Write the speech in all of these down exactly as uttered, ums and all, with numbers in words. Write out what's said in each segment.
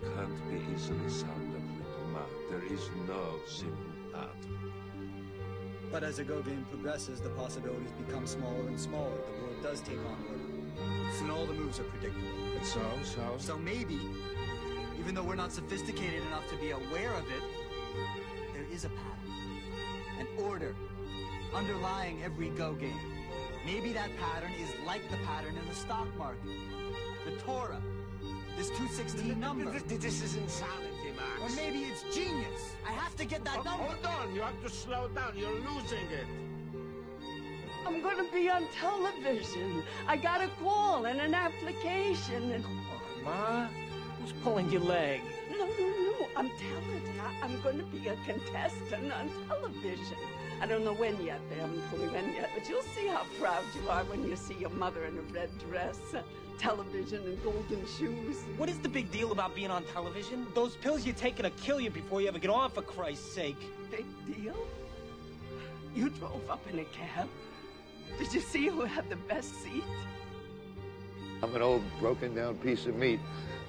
can't be easily summed up with math. There is no simple path. But as a Go game progresses, the possibilities become smaller and smaller. The board does take on order. Soon all the moves are predictable. So, so? So maybe, even though we're not sophisticated enough to be aware of it, there is a pattern, an order, underlying every Go game. Maybe that pattern is like the pattern in the stock market. The Torah. This two sixteen number. This is insanity, Max. Or maybe it's genius. I have to get that Oh, number. hold on, you have to slow down. You're losing it. I'm gonna be on television. I got a call and an application and... Ma, who's pulling your leg? No, no, no. I'm telling you, I'm gonna be a contestant on television. I don't know when yet. They haven't told me when yet, but you'll see how proud you are when you see your mother in a red dress, uh, television and golden shoes. What is the big deal about being on television? Those pills you're taking will kill you before you ever get on, for Christ's sake. Big deal? You drove up in a cab. Did you see who had the best seat? I'm an old, broken-down piece of meat.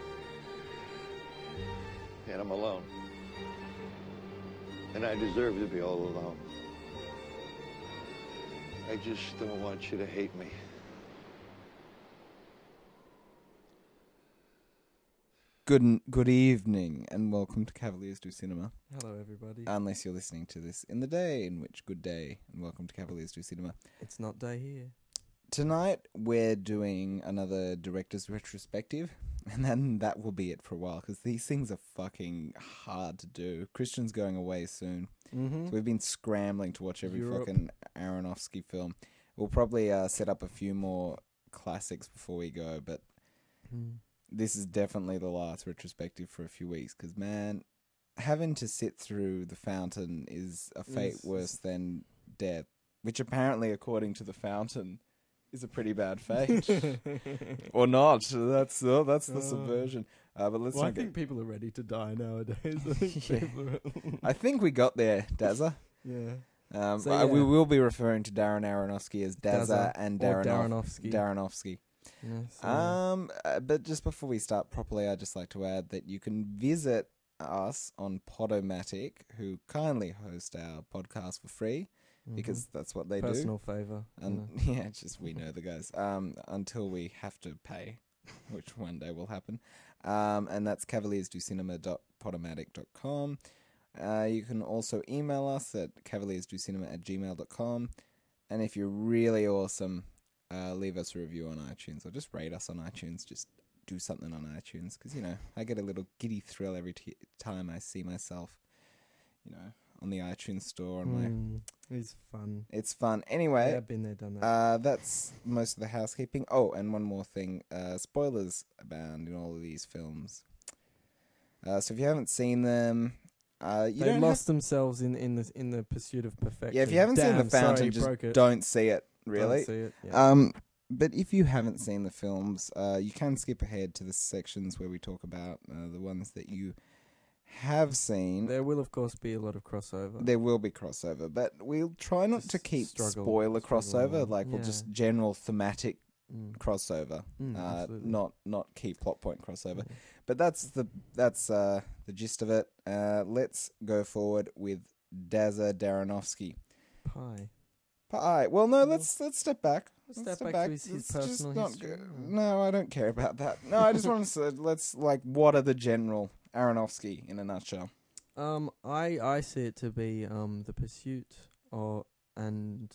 And I'm alone. And I deserve to be all alone. I just don't want you to hate me. Good good evening, and welcome to Cavaliers Do Cinema. Hello, everybody. Unless you're listening to this in the day, in which good day, and welcome to Cavaliers Do Cinema. It's not day here. Tonight, we're doing another director's retrospective, and then that will be it for a while, because these things are fucking hard to do. Christian's going away soon, Mm-hmm. so we've been scrambling to watch every Europe. fucking Aronofsky film. We'll probably uh, set up a few more classics before we go, but... Mm. This is definitely the last retrospective for a few weeks, because, man, having to sit through The Fountain is a fate Yes. worse than death, which apparently, according to The Fountain, is a pretty bad fate. Or not. That's uh, that's the Oh. subversion. Uh, but let's Well, I not think get... people are ready to die nowadays. I think Yeah. people are... I think we got there, Dazza. yeah. Um, So, uh, We yeah. will be referring to Darren Aronofsky as Dazza, Dazza and or Darren Darrenofsky. Darrenofsky. Yeah, so- Um, uh, but just before we start properly, I'd just like to add that you can visit us on Podomatic, who kindly host our podcast for free, Mhm. because that's what they Personal favour. do. And yeah, it's just we know the guys. Um, until we have to pay, which one day will happen. Um, and that's cavaliers do cinema dot podomatic dot com. Uh, you can also email us at cavaliers do cinema at gmail dot com. And if you're really awesome, Uh, leave us a review on iTunes, or just rate us on iTunes. Just do something on iTunes, because, you know, I get a little giddy thrill every t- time I see myself, you know, on the iTunes store. On my, Mm, it's fun. it's fun. Anyway, Yeah, I've been there, done that. uh, that's most of the housekeeping. Oh, and one more thing. Uh, spoilers abound in all of these films. Uh, so if you haven't seen them, uh, you they don't lost have, themselves in, in the in the pursuit of perfection. yeah, if you haven't seen Damn, The Fountain, sorry, just broke it. don't see it, really. Don't see it. Yeah. Um, but if you haven't seen the films, uh, you can skip ahead to the sections where we talk about uh, the ones that you have seen. There will, of course, be a lot of crossover. There will be crossover, but we'll try not Just to keep struggle- spoiler struggle crossover. along. Like we'll Yeah. just general thematic Mm. crossover, Mm, uh, absolutely. not not key plot point crossover. Yeah. But that's the that's uh, the gist of it. Uh, let's go forward with Dazza Darrenofsky. Pie. Pie. Well, no, let's let's step back. Let's step back to his- his Let's just personal not history. go- Oh. No, I don't care about that. No, I just want to say, let's like, what are the general Aronofsky in a nutshell? Um, I I see it to be um the pursuit or and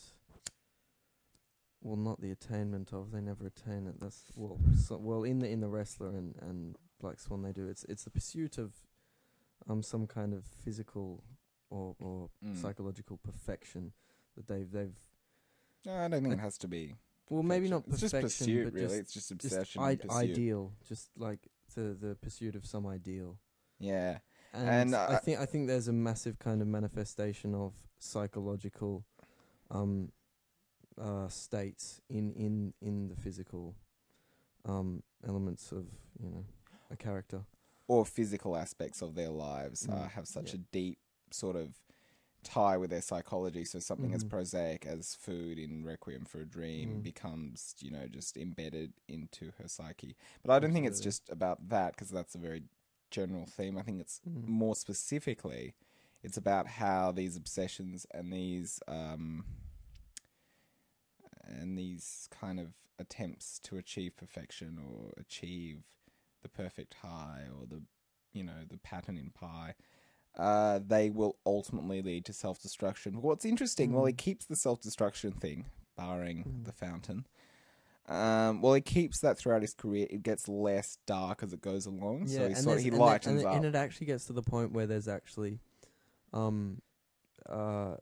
well, not the attainment of. They never attain it. That's well, so, well in the in the Wrestler and, and Black Swan they do. It's it's the pursuit of um some kind of physical or or Mm. psychological perfection that they've they've No, I don't think Uh, it has to be. well maybe perfection. not It's just perfection pursuit, but really. just It's just just obsession I- and pursuit. ideal, just like the the pursuit of some ideal. Yeah. And, And, I uh, think I think there's a massive kind of manifestation of psychological um, uh, states in, in, in the physical um, elements of, you know, a character. Or physical aspects of their lives uh, Mm, have such yeah. a deep sort of tie with their psychology. So something as Mhm. prosaic as food in Requiem for a Dream Mm. becomes, you know, just embedded into her psyche. But I don't think it's Absolutely. just about that, because that's a very general theme. I think it's Mm. more specifically, it's about how these obsessions and these um, and these kind of attempts to achieve perfection or achieve the perfect high or the, you know, the pattern in Pi, uh, they will ultimately lead to self-destruction. What's interesting, Mm. well, he keeps the self-destruction thing, barring Mm. the fountain. Um, well, he keeps that throughout his career. It gets less dark as it goes along, so he and sort of, there's- he and there- lightens and, up. and it actually gets to the point where there's actually, um, uh,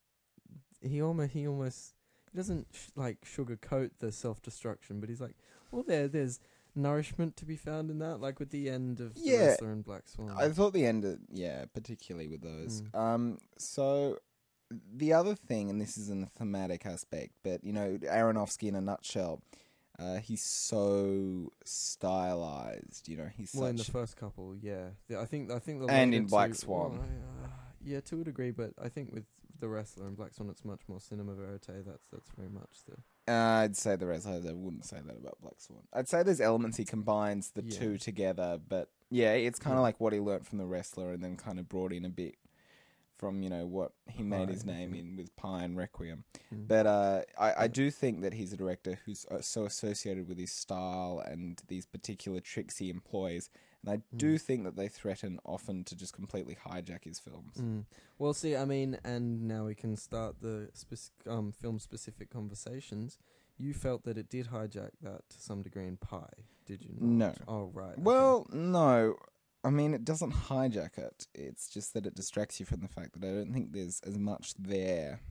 he almost he almost he doesn't sh- like sugarcoat the self destruction, but he's like, well, there there's nourishment to be found in that, like with the end of Yeah. the Wrestler and Black Swan. I thought the end, of, yeah, particularly with those. Mm. Um, so the other thing, and this is in the thematic aspect, but you know, Aronofsky in a nutshell, uh, he's so stylized. You know, he's well, in the such. first couple, yeah, the, I think I think the And later in Black two- Swan. well, I, uh, yeah, to a degree, but I think with the Wrestler and Black Swan, it's much more cinema verite. That's that's very much the Uh, I'd say the rest. I wouldn't say that about Black Swan. I'd say there's elements he combines the Yeah. two together, but yeah, it's kind of Yeah. like what he learnt from the Wrestler, and then kind of brought in a bit from, you know, what he made Pi, his I name think. in with Pi and Requiem. Mm. But uh, I, I Yeah. do think that he's a director who's uh, so associated with his style and these particular tricks he employs. And I do Mm. think that they threaten often to just completely hijack his films. Mm. Well, see, I mean, and now we can start the spec- um, film-specific conversations. You felt that it did hijack that to some degree in Pi, did you not? No. Oh, right. okay. Well, no. I mean, it doesn't hijack it. It's just that it distracts you from the fact that I don't think there's as much there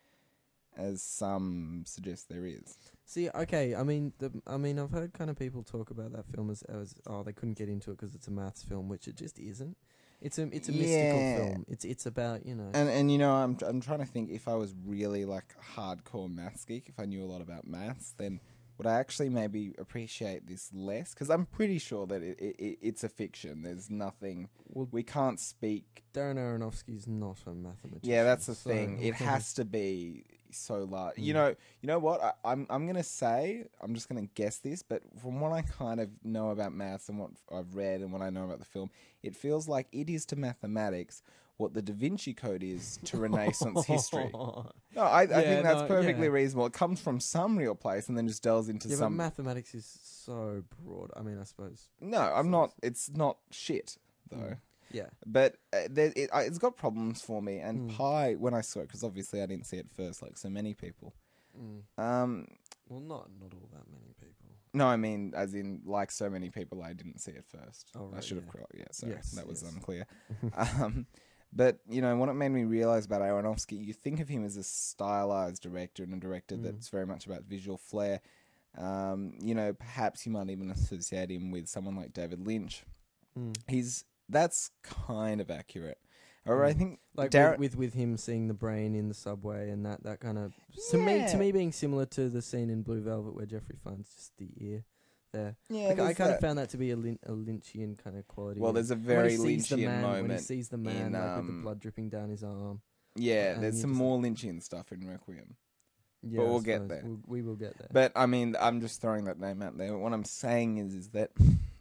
as some suggest there is. See, okay, I mean, the, I mean, I've heard kind of people talk about that film as, as oh, they couldn't get into it because it's a maths film, which it just isn't. It's a, it's a mystical Yeah. film. It's, it's about, you know. And and you know, I'm I'm trying to think, if I was really like a hardcore maths geek, if I knew a lot about maths, then would I actually maybe appreciate this less? Because I'm pretty sure that it, it it's a fiction. There's nothing. Well, We can't speak. Darren Aronofsky's not a mathematician. Yeah, that's the so- thing. It has to be so large. You Mm. know. You know what? I, I'm I'm gonna say. I'm just gonna guess this, but from what I kind of know about maths and what I've read and what I know about the film, it feels like it is to mathematics what the Da Vinci Code is to Renaissance history. No, I, I Yeah, think that's no, perfectly yeah. reasonable. It comes from some real place and then just delves into Yeah, but some. mathematics is so broad. I mean, I suppose. no, I'm not. It's not shit though. Mm. Yeah. But uh, there, it, uh, it's got problems for me. And Mm. Pi, when I saw it, because obviously I didn't see it first, like so many people. Mm. Um, Well, not not all that many people. no, I mean, as in, like so many people, I didn't see it first. Oh, I right, should have. yeah. cro- Yeah, sorry, Yes, that was yes. unclear. um, but you know, what it made me realize about Aronofsky, you think of him as a stylized director and a director Mm. that's very much about visual flair. Um, you know, perhaps you might even associate him with someone like David Lynch. Mm. He's that's kind of accurate. However, I Mm. think Like Darren- with, with with him seeing the brain in the subway and that that kind of to me Yeah. to me being similar to the scene in Blue Velvet where Jeffrey finds just the ear there. yeah, Like, I there's kind that. of found that to be a, Lin- a Lynchian kind of quality. Well, And there's a when very he sees the Lynchian man, when he moment sees the man in, like with the um, blood dripping down his arm. Yeah, and there's you some just more Lynchian stuff in Requiem. Yeah, I we'll get suppose. there. We'll, we will get there. But I mean, I'm just throwing that name out there. What I'm saying is, is that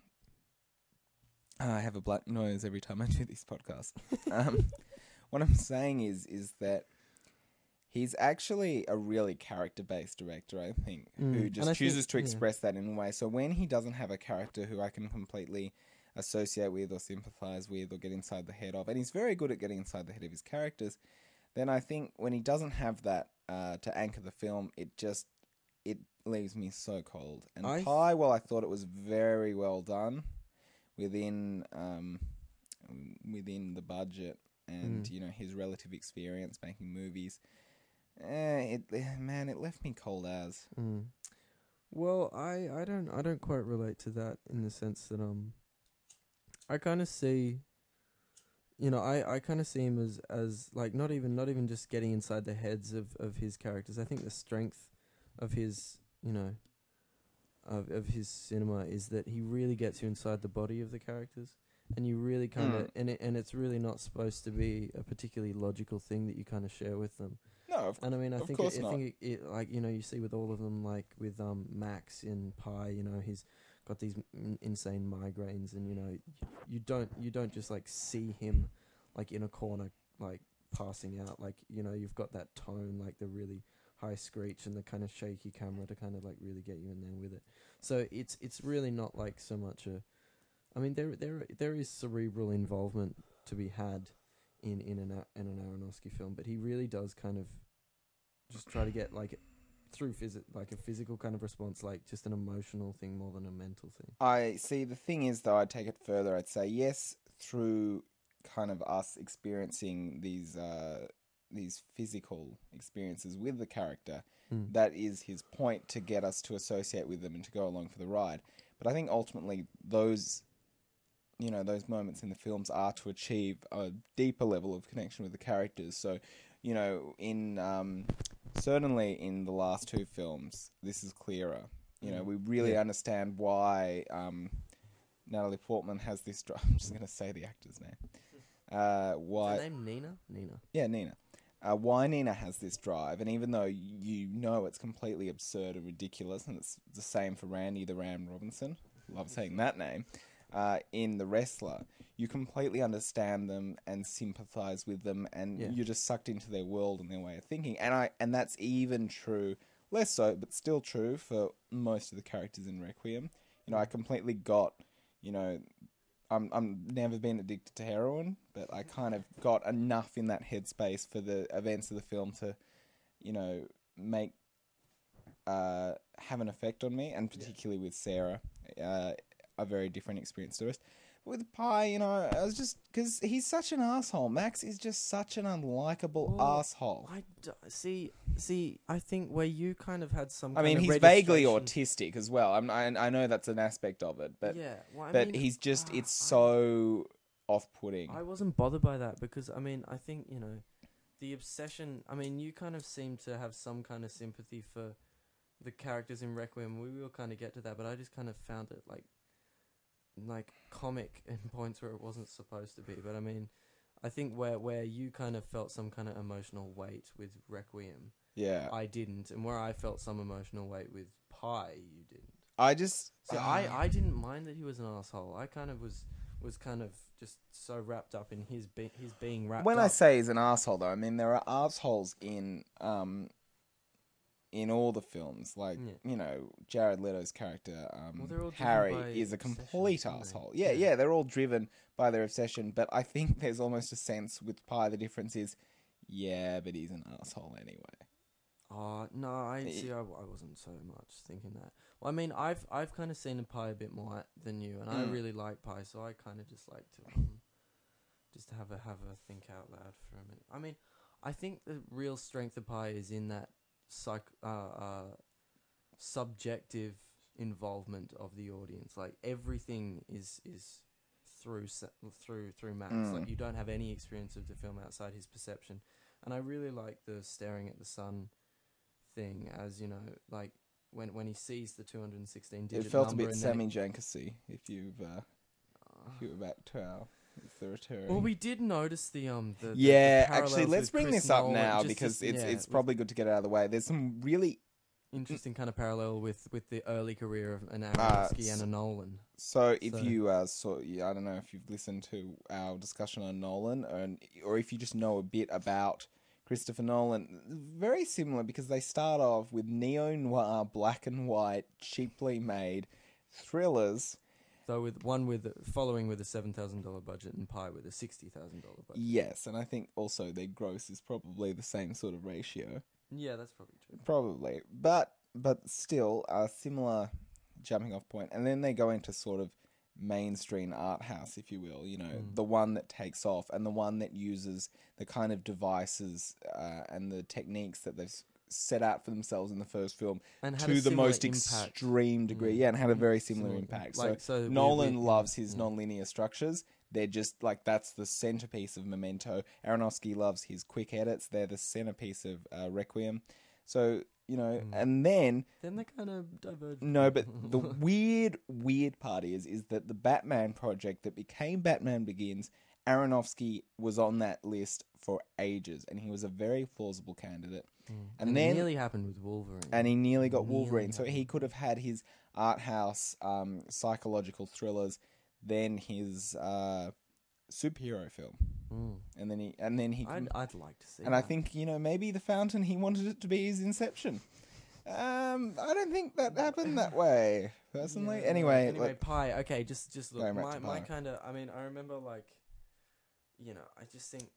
I have a black nose every time I do this podcast. um, what I'm saying is, is that he's actually a really character-based director, I think, Mm, who and just I chooses think- to yeah. express that in a way. So when he doesn't have a character who I can completely associate with or sympathize with or get inside the head of, and he's very good at getting inside the head of his characters, then I think when he doesn't have that uh, to anchor the film, it just it leaves me so cold. And I th- Pi, well, I thought it was very well done within um, within the budget and Mm. you know his relative experience making movies. Eh, it man, it left me cold as. Mm. Well, I, I don't I don't quite relate to that in the sense that um I kind of see, you know, I, I kind of see him as, as like not even not even just getting inside the heads of, of his characters. I think the strength of his, you know, of of his cinema is that he really gets you inside the body of the characters, and you really kind of Mm. and it, and it's really not supposed to be a particularly logical thing that you kind of share with them. No, of And I mean, I Of think course it, I not. think it, it, like you know, you see with all of them, like with um Max in Pi, you know, he's got these m- insane migraines, and you know, you, you don't you don't just like see him like in a corner like passing out. Like, you know, you've got that tone, like the really high screech and the kind of shaky camera to kind of like really get you in there with it. So it's it's really not like so much a. I mean, there there there is cerebral involvement to be had in in an A- in an Aronofsky film, but he really does kind of just try to get like through phys- like a physical kind of response, like just an emotional thing more than a mental thing. I see. The thing is, though, I'd take it further. I'd say yes, through kind of us experiencing these uh, these physical experiences with the character, Mm. that is his point, to get us to associate with them and to go along for the ride. But I think ultimately those, you know, those moments in the films are to achieve a deeper level of connection with the characters. So, you know, in um, certainly in the last two films, this is clearer. You know, we really Yeah. understand why um, Natalie Portman has this drive. I'm just going to say the actor's name. Uh, why? Is her name Nina? Nina. Yeah, Nina. Uh, why Nina has this drive, and even though you know it's completely absurd and ridiculous, and it's the same for Randy the Ram Robinson, love saying that name, uh, in The Wrestler, you completely understand them and sympathise with them, and Yeah. you're just sucked into their world and their way of thinking. And I and that's even true, less so, but still true for most of the characters in Requiem. You know, I completely got, you know, I'm I'm never been addicted to heroin, but I kind of got enough in that headspace for the events of the film to, you know, make uh, have an effect on me, and particularly with Sarah, uh, a very different experience to the rest. But with Pi, you know, I was just because he's such an asshole. Max is just such an unlikable Well, asshole. I d- see. See, I think where you kind of had some. I kind mean, of he's vaguely registration- autistic as well. I'm, I I know that's an aspect of it, but yeah, well, I but mean, he's just ah, it's I- so off-putting. I wasn't bothered by that because I mean I think you know, the obsession. I mean you kind of seem to have some kind of sympathy for the characters in Requiem. We will kind of get to that, but I just kind of found it like, like comic in points where it wasn't supposed to be. But I mean, I think where where you kind of felt some kind of emotional weight with Requiem, Yeah, I didn't, and where I felt some emotional weight with Pi, you didn't. I just See, ah. I, I didn't mind that he was an asshole. I kind of was was kind of just so wrapped up in his be- his being wrapped When up. I say he's an asshole, though, I mean there are assholes in um in all the films. Like Yeah. you know, Jared Leto's character, um, Well, they're all driven Harry, by is a obsession, complete aren't they? asshole. Yeah, Yeah. yeah, they're all driven by their obsession. But I think there's almost a sense with Pi. The difference is, yeah, but he's an asshole anyway. Oh no, I Y- see. I, I wasn't so much thinking that. Well, I mean, I've I've kind of seen Pi a bit more than you, and I Mm. really like Pi, so I kind of just like to um, just have a have a think out loud for a minute. I mean, I think the real strength of Pi is in that psych uh, uh subjective involvement of the audience. Like everything is is through sa- through through Max. Mm. Like you don't have any experience of the film outside his perception, and I really like the staring at the sun thing, as you know, like when when he sees the two hundred sixteen digit It felt a number bit and then Sammy it- Jankasy if you've uh, if you were back to our It's the Return. Well, we did notice the um the the- the yeah, parallels actually, let's with bring Chris this up Nolan, now just because this- it's yeah, it's with probably good to get it out of the way. There's some really interesting kind of parallel with with the early career of an Ah, Aronofsky and s- a Nolan. So if So- you uh, saw, yeah, I don't know if you've listened to our discussion on Nolan, or, or if you just know a bit about Christopher Nolan, very similar because they start off with neo-noir, black and white, cheaply made thrillers. Though with one with following with a seven thousand dollar budget and Pi with a sixty thousand dollar budget. Yes, and I think also their gross is probably the same sort of ratio. Yeah, that's probably true. Probably, but but still a similar jumping off point. And then they go into sort of mainstream art house, if you will. You know, Mm. the one that takes off and the one that uses the kind of devices uh, and the techniques that they've s- set out for themselves in the first film And had to a the similar most impact. extreme degree. Mm. Yeah, and had a very Mm, similar similar- impact. like, so, so we- Nolan we- loves his yeah. non-linear structures. They're just like that's the centerpiece of Memento. Aronofsky loves his quick edits. They're the centerpiece of uh, Requiem. So you know, Mm. and then Then they kind of diverge. no, but the weird, weird part is, is that the Batman project that became Batman Begins, Aronofsky was on that list for ages, and he was a very plausible candidate. Mm. And, And, then, it nearly happened with Wolverine. and he nearly got Nearly Wolverine, so he happened. could have had his art house um, psychological thrillers, then his uh, superhero film, Mm. and then he, and then he, I'd, can, I'd like to see. and I that. think, you know, maybe The Fountain, he wanted it to be his Inception. Um, I don't think that happened that way, personally. Yeah, anyway, no, anyway, look, Pi. Okay, just just look. Going back My to my Pi. kind of. I mean, I remember like, you know, I just think.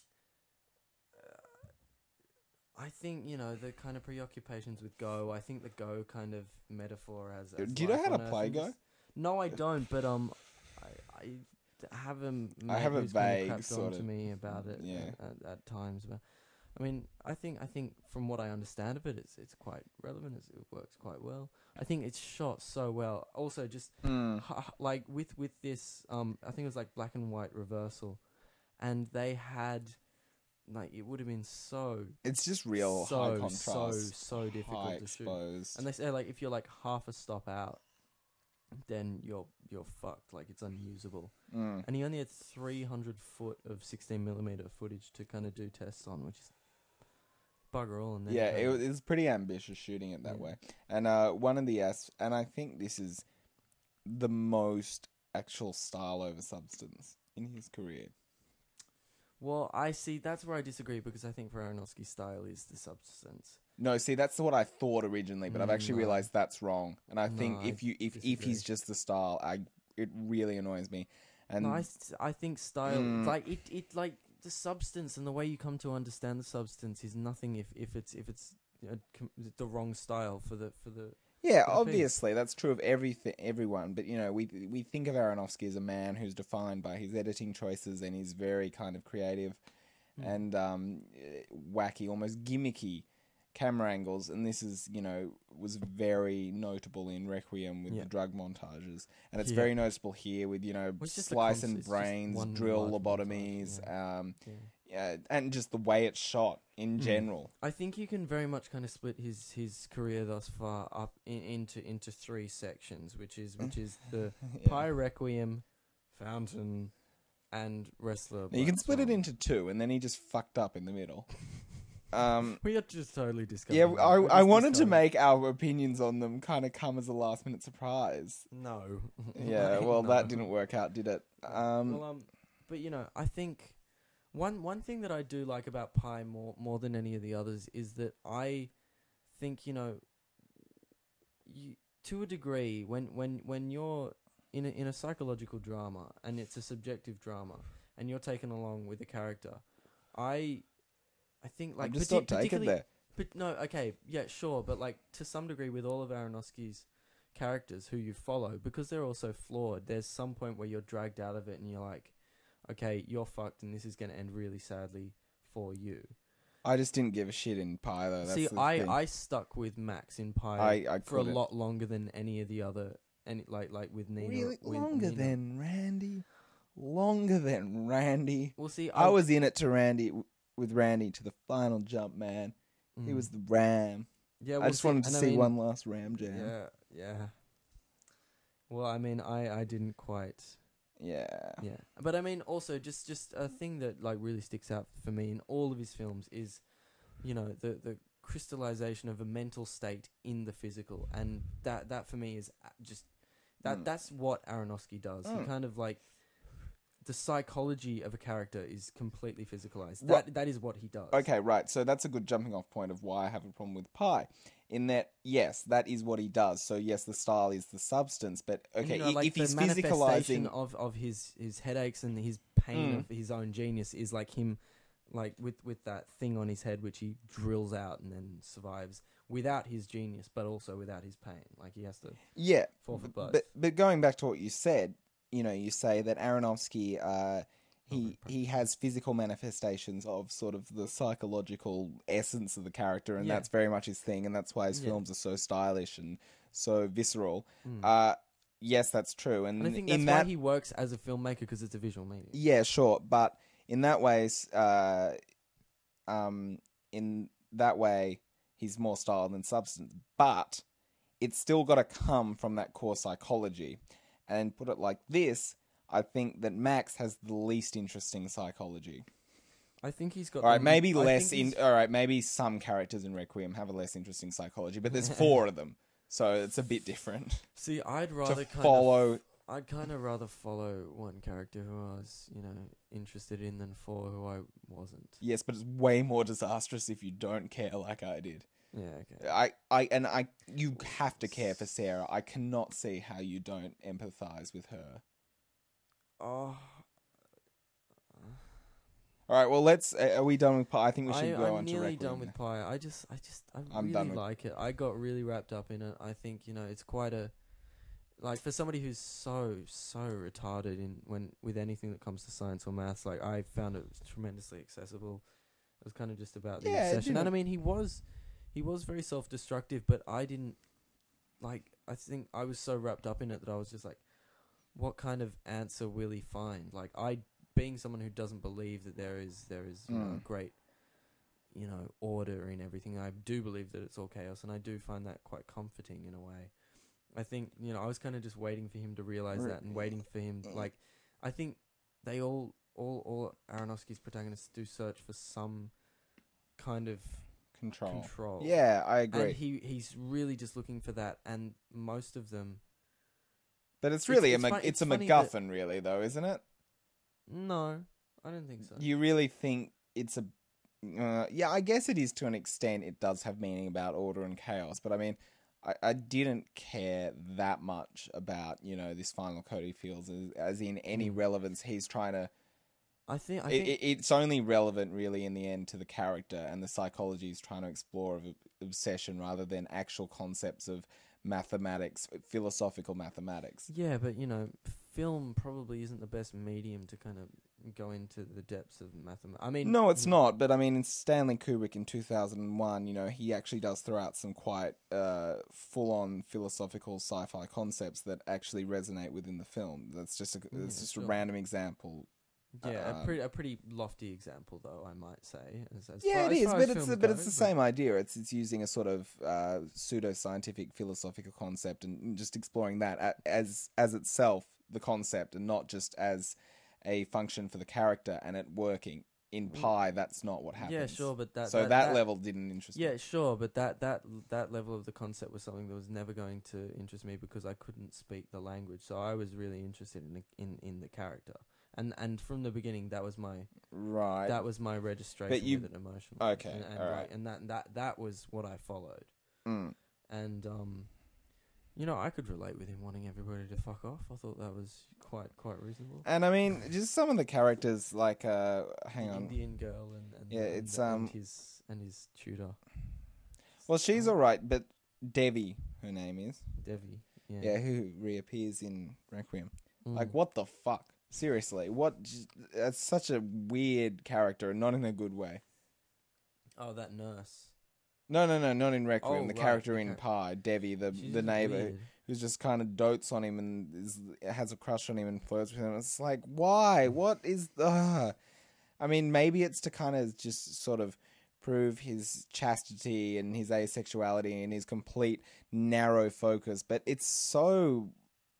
Uh, I think you know the kind of preoccupations with Go. I think the Go kind of metaphor as. as do you know life how on to Earth play and Go? just- No, I don't. But um, I I have a mate I have a who's kind of vague crapped sort on to of- me about it. yeah. At, at, at times, but. I mean, I think I think from what I understand of it, it's it's quite relevant. It's, it works quite well. I think it's shot so well. Also, just Mm. h- h- like with with this, um, I think it was like black and white reversal, and they had like it would have been so It's just real so high contrast, so so difficult high to shoot. exposed. And they say like if you're like half a stop out, then you're you're fucked. Like it's unusable. Mm. And he only had three hundred foot of sixteen millimeter footage to kind of do tests on, which is bugger all. And then Yeah, kind it, of- was- it was pretty ambitious shooting it that Yeah. way. And uh, one of the as and I think this is the most actual style over substance in his career. Well, I see. That's where I disagree because I think for Aronofsky's style is the substance. No, see, that's what I thought originally, but I've Mm, actually no. realized that's wrong. And I No, think I if you if if disagree. he's just the style, I it really annoys me. And no, I, s- I think style Mm. like it, it like the substance and the way you come to understand the substance is nothing if, if it's if it's uh, com- the wrong style for the for the yeah, for the piece. obviously that's true of everything, everyone. But you know, we we think of Aronofsky as a man who's defined by his editing choices, and he's very kind of creative Mm. and um, eh, wacky, almost gimmicky camera angles. And this is, you know, was very notable in Requiem with Yeah. the drug montages, and it's Yeah. very noticeable here with, you know, Well, it's just a slice conce- and it's just brains, one drill large lobotomies, montage, um, yeah. yeah, and just the way it's shot in Mm. general. I think you can very much kind of split his, his career thus far up in, into into three sections, which is which is the Yeah. Pi Requiem, Fountain, and Wrestler. Now, you can Black split it Swan. into two, and then he just fucked up in the middle. Um, We are just totally discussing. yeah, that. I, We're I just wanted to discussing- make our opinions on them kind of come as a last minute surprise. No. Yeah, Like, well, that no. didn't work out, did it? Um, well, um, but you know, I think one one thing that I do like about Pi more more than any of the others is that I think you know, you to a degree when when when you're in a, in a psychological drama and it's a subjective drama and you're taken along with a character, I I think like I'm just partic- not taken particularly- there. But no, okay, yeah, sure, but like to some degree with all of Aronofsky's characters who you follow, because they're also flawed, there's some point where you're dragged out of it and you're like, okay, you're fucked and this is going to end really sadly for you. I just didn't give a shit in Pi, though. That's See, the I, thing. I stuck with Max in Pi I, I for a couldn't. lot longer than any of the other, any like like with Nina. Really? with Longer Nina. than Randy? Longer than Randy? Well, see, I was in it to Randy with Randy to the final jump, man. He Mm. was the Ram. Yeah, I well, just see, wanted to and I see mean- one last Ram jam. Yeah, yeah. Well, I mean, I, I didn't quite. Yeah. Yeah, but I mean, also just just a thing that like really sticks out for me in all of his films is, you know, the the crystallization of a mental state in the physical, and that that for me is a- just that Mm. that's what Aronofsky does. He Mm. kind of like the psychology of a character is completely physicalized. Well- That that is what he does. Okay, right. So that's a good jumping off point of why I have a problem with Pi. In that, yes, that is what he does. So, yes, the style is the substance. But, And, okay, you know, i- like if the he's manifestation physicalizing... of, of his, his headaches and his pain Mm. of his own genius is like him, like with, with that thing on his head which he drills out and then survives without his genius, but also without his pain. Like he has to Yeah, forfeit both. but but going back to what you said, you know, you say that Aronofsky, uh, he he has physical manifestations of sort of the psychological essence of the character, and Yeah. that's very much his thing, and that's why his Yeah. films are so stylish and so visceral. Mm. Uh, yes, that's true, and, and I think that's in why that, he works as a filmmaker because it's a visual medium. yeah, sure, but in that way, uh, um, in that way, he's more style than substance. But it's still got to come from that core psychology. And put it like this, I think that Max has the least interesting psychology. I think he's got. All right, the- maybe I less think in. he's- All right, maybe some characters in Requiem have a less interesting psychology, but there's four of them, so it's a bit different. See, I'd rather kind follow- Of, I'd kind of rather follow one character who I was, you know, interested in than four who I wasn't. Yes, but it's way more disastrous if you don't care like I did. Yeah. Okay. I, I, and I, you have to care for Sarah. I cannot see how you don't empathize with her. Oh. All right, well, let's. Uh, are we done with Pi? I think we should I, go I'm on to nearly Requiem. done with Pi. I just, I just, I I'm really done with- like it. I got really wrapped up in it. I think, you know, it's quite a, like, for somebody who's so, so retarded in when with anything that comes to science or maths, like, I found it tremendously accessible. It was kind of just about the Yeah, it obsession, and I didn't- mean, he was, he was very self-destructive, but I didn't, like, I think I was so wrapped up in it that I was just like, what kind of answer will he find? Like, I. Being someone who doesn't believe that there is there is you know, Mm. great, you know, order in everything, I do believe that it's all chaos, and I do find that quite comforting in a way. I think, you know, I was kind of just waiting for him to realize Re- that, and waiting for him, like, I think they all, all, all Aronofsky's protagonists do search for some kind of Control. control. Yeah, I agree. And he he's really just looking for that, and most of them, but it's it's- really it's a, fun- Mac- it's it's a funny that- MacGuffin, really, though, isn't it? no, I don't think so. You really think it's a... Uh, yeah, I guess it is to an extent. It does have meaning about order and chaos, but I mean, I, I didn't care that much about, you know, this final Cody feels as, as in any Mm. relevance he's trying to... I think, I It, think it, it's only relevant, really, in the end to the character and the psychology he's trying to explore of ob- obsession rather than actual concepts of mathematics, philosophical mathematics. yeah, but you know, film probably isn't the best medium to kind of go into the depths of mathematics. I mean, No, it's you- not. But I mean, in Stanley Kubrick in two thousand one, you know, he actually does throw out some quite uh, full-on philosophical sci-fi concepts that actually resonate within the film. That's just a, Yeah, it's just sure. a random example. Yeah, um, a pretty a pretty lofty example, though, I might say. As, as Yeah, far, it as is, far but as it's film but it's the goes, same idea. It's it's using a sort of uh, pseudo-scientific philosophical concept and just exploring that a- as as itself the concept, and not just as a function for the character and it working. In Pi, that's not what happens. Yeah, sure, but that so that, that, that level didn't interest me. Yeah, sure, but that that that level of the concept was something that was never going to interest me because I couldn't speak the language. So I was really interested in the, in in the character, and and from the beginning, that was my Right. that was my registration you- with it emotionally. okay, and, and, all like, right. and that that that was what I followed, Mm. and um, you know, I could relate with him wanting everybody to fuck off. I thought that was quite quite reasonable. And I mean, just some of the characters, like, uh, hang the on. Indian girl and, and Yeah, and, it's, and um, his and his tutor, Well, she's alright, but Devi, her name is. Devi. Yeah, Yeah, who reappears in Requiem. Mm. Like, what the fuck? Seriously, what? j- That's such a weird character, and not in a good way. Oh, that nurse. No, no, no, not in Requiem. Oh, the right, character in okay. Pi, Devi, the She's the neighbor, weird. who's just kind of dotes on him and is, has a crush on him and flirts with him. It's like, why? What is the? I mean, maybe it's to kind of just sort of prove his chastity and his asexuality and his complete narrow focus, but it's so.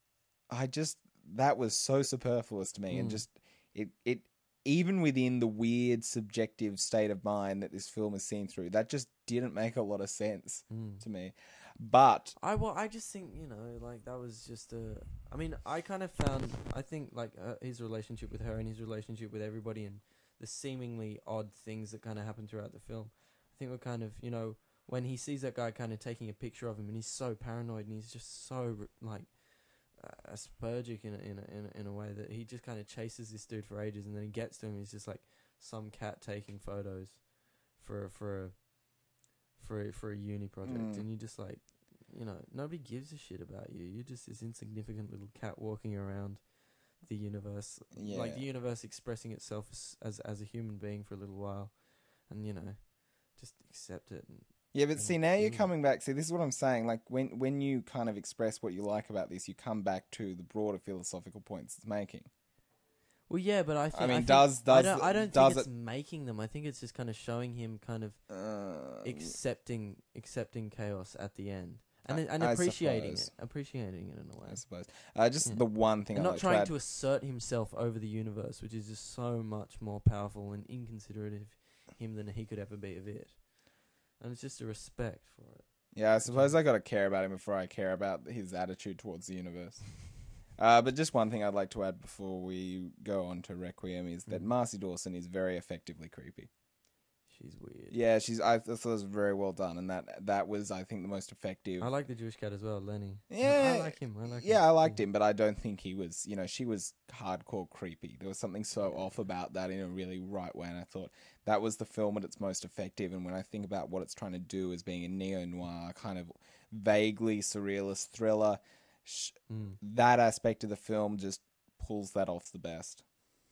I just that was so superfluous to me, and Mm. just it it even within the weird subjective state of mind that this film is seen through, that just didn't make a lot of sense Mm. to me. But I well, I just think, you know, like that was just a. I mean, I kind of found. I think like uh, his relationship with her and his relationship with everybody and the seemingly odd things that kind of happen throughout the film. I think we're kind of, you know, when he sees that guy kind of taking a picture of him and he's so paranoid and he's just so like uh, Aspergic in a, in a, in a, in a way that he just kind of chases this dude for ages, and then he gets to him. He's just like some cat taking photos for a, for a for a, for a uni project, Mm. and you just like, you know, nobody gives a shit about you. You're just this insignificant little cat walking around the universe, like the Yeah. universe expressing itself as, as as a human being for a little while, and you know, just accept it. And yeah, but and see, now you're mm. coming back. See, this is what I'm saying. Like when when you kind of express what you like about this, you come back to the broader philosophical points it's making. Well, yeah, but I think I mean, think, does- I does don't, I don't does think it's it- making them. I think it's just kind of showing him kind of Uh, accepting accepting chaos at the end and I- and I appreciating suppose. it, appreciating it in a way, I suppose. Uh, just Yeah. the one thing and I'd not like trying to, add, to assert himself over the universe, which is just so much more powerful and inconsiderate of him than he could ever be of it. And it's just a respect for it. Yeah, I suppose I got to care about him before I care about his attitude towards the universe. Uh, but just one thing I'd like to add before we go on to Requiem is that Mm. Marcy Dawson is very effectively creepy. She's weird. Yeah, she's. I thought it was very well done, and that that was, I think, the most effective. I like the Jewish cat as well, Lenny. I- Yeah, I, like him. I like him. yeah, I liked him, but I don't think he was. You know, she was hardcore creepy. There was something so off about that in a really right way, and I thought that was the film at its most effective. And when I think about what it's trying to do as being a neo noir kind of vaguely surrealist thriller, sh- Mm. that aspect of the film just pulls that off the best.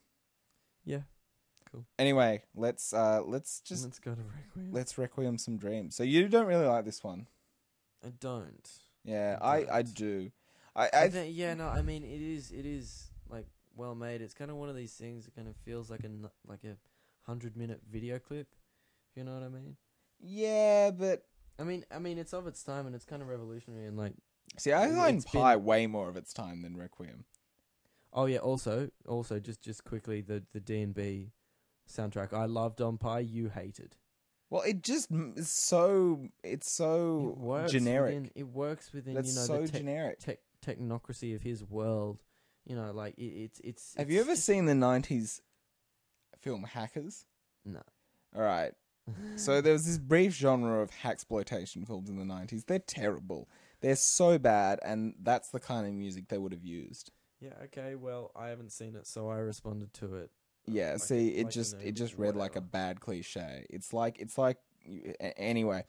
Yeah. Anyway, let's uh, let's just Let's go to Requiem. let's Requiem some dreams. So you don't really like this one. I don't. Yeah, I I, I don't. do. I, I I think, yeah, no, I mean, it is, it is like well made. It's kind of one of these things that kind of feels like a n- like a hundred minute video clip. If you know what I mean. yeah, but I mean, I mean, it's of its time and it's kind of revolutionary and like. see, I It- find it's Pi been- way more of its time than Requiem. Oh yeah. Also, also, just just quickly, the the D and B soundtrack. I loved on Pi. You hated. Well, it just m- is so it's so It works generic. Within, it works within That's you know so the tech generic. tech technocracy of his world. You know, like it, it's it's. Have it's you ever just- seen the nineties film Hackers? No. All right. So there was this brief genre of hacksploitation films in the nineties. They're terrible. They're so bad, and that's the kind of music they would have used. Yeah. Okay. Well, I haven't seen it, so I responded to it. Yeah, Like- see, it like, you just know, it just read like a whatever. bad cliche. It's like it's like a- anyway.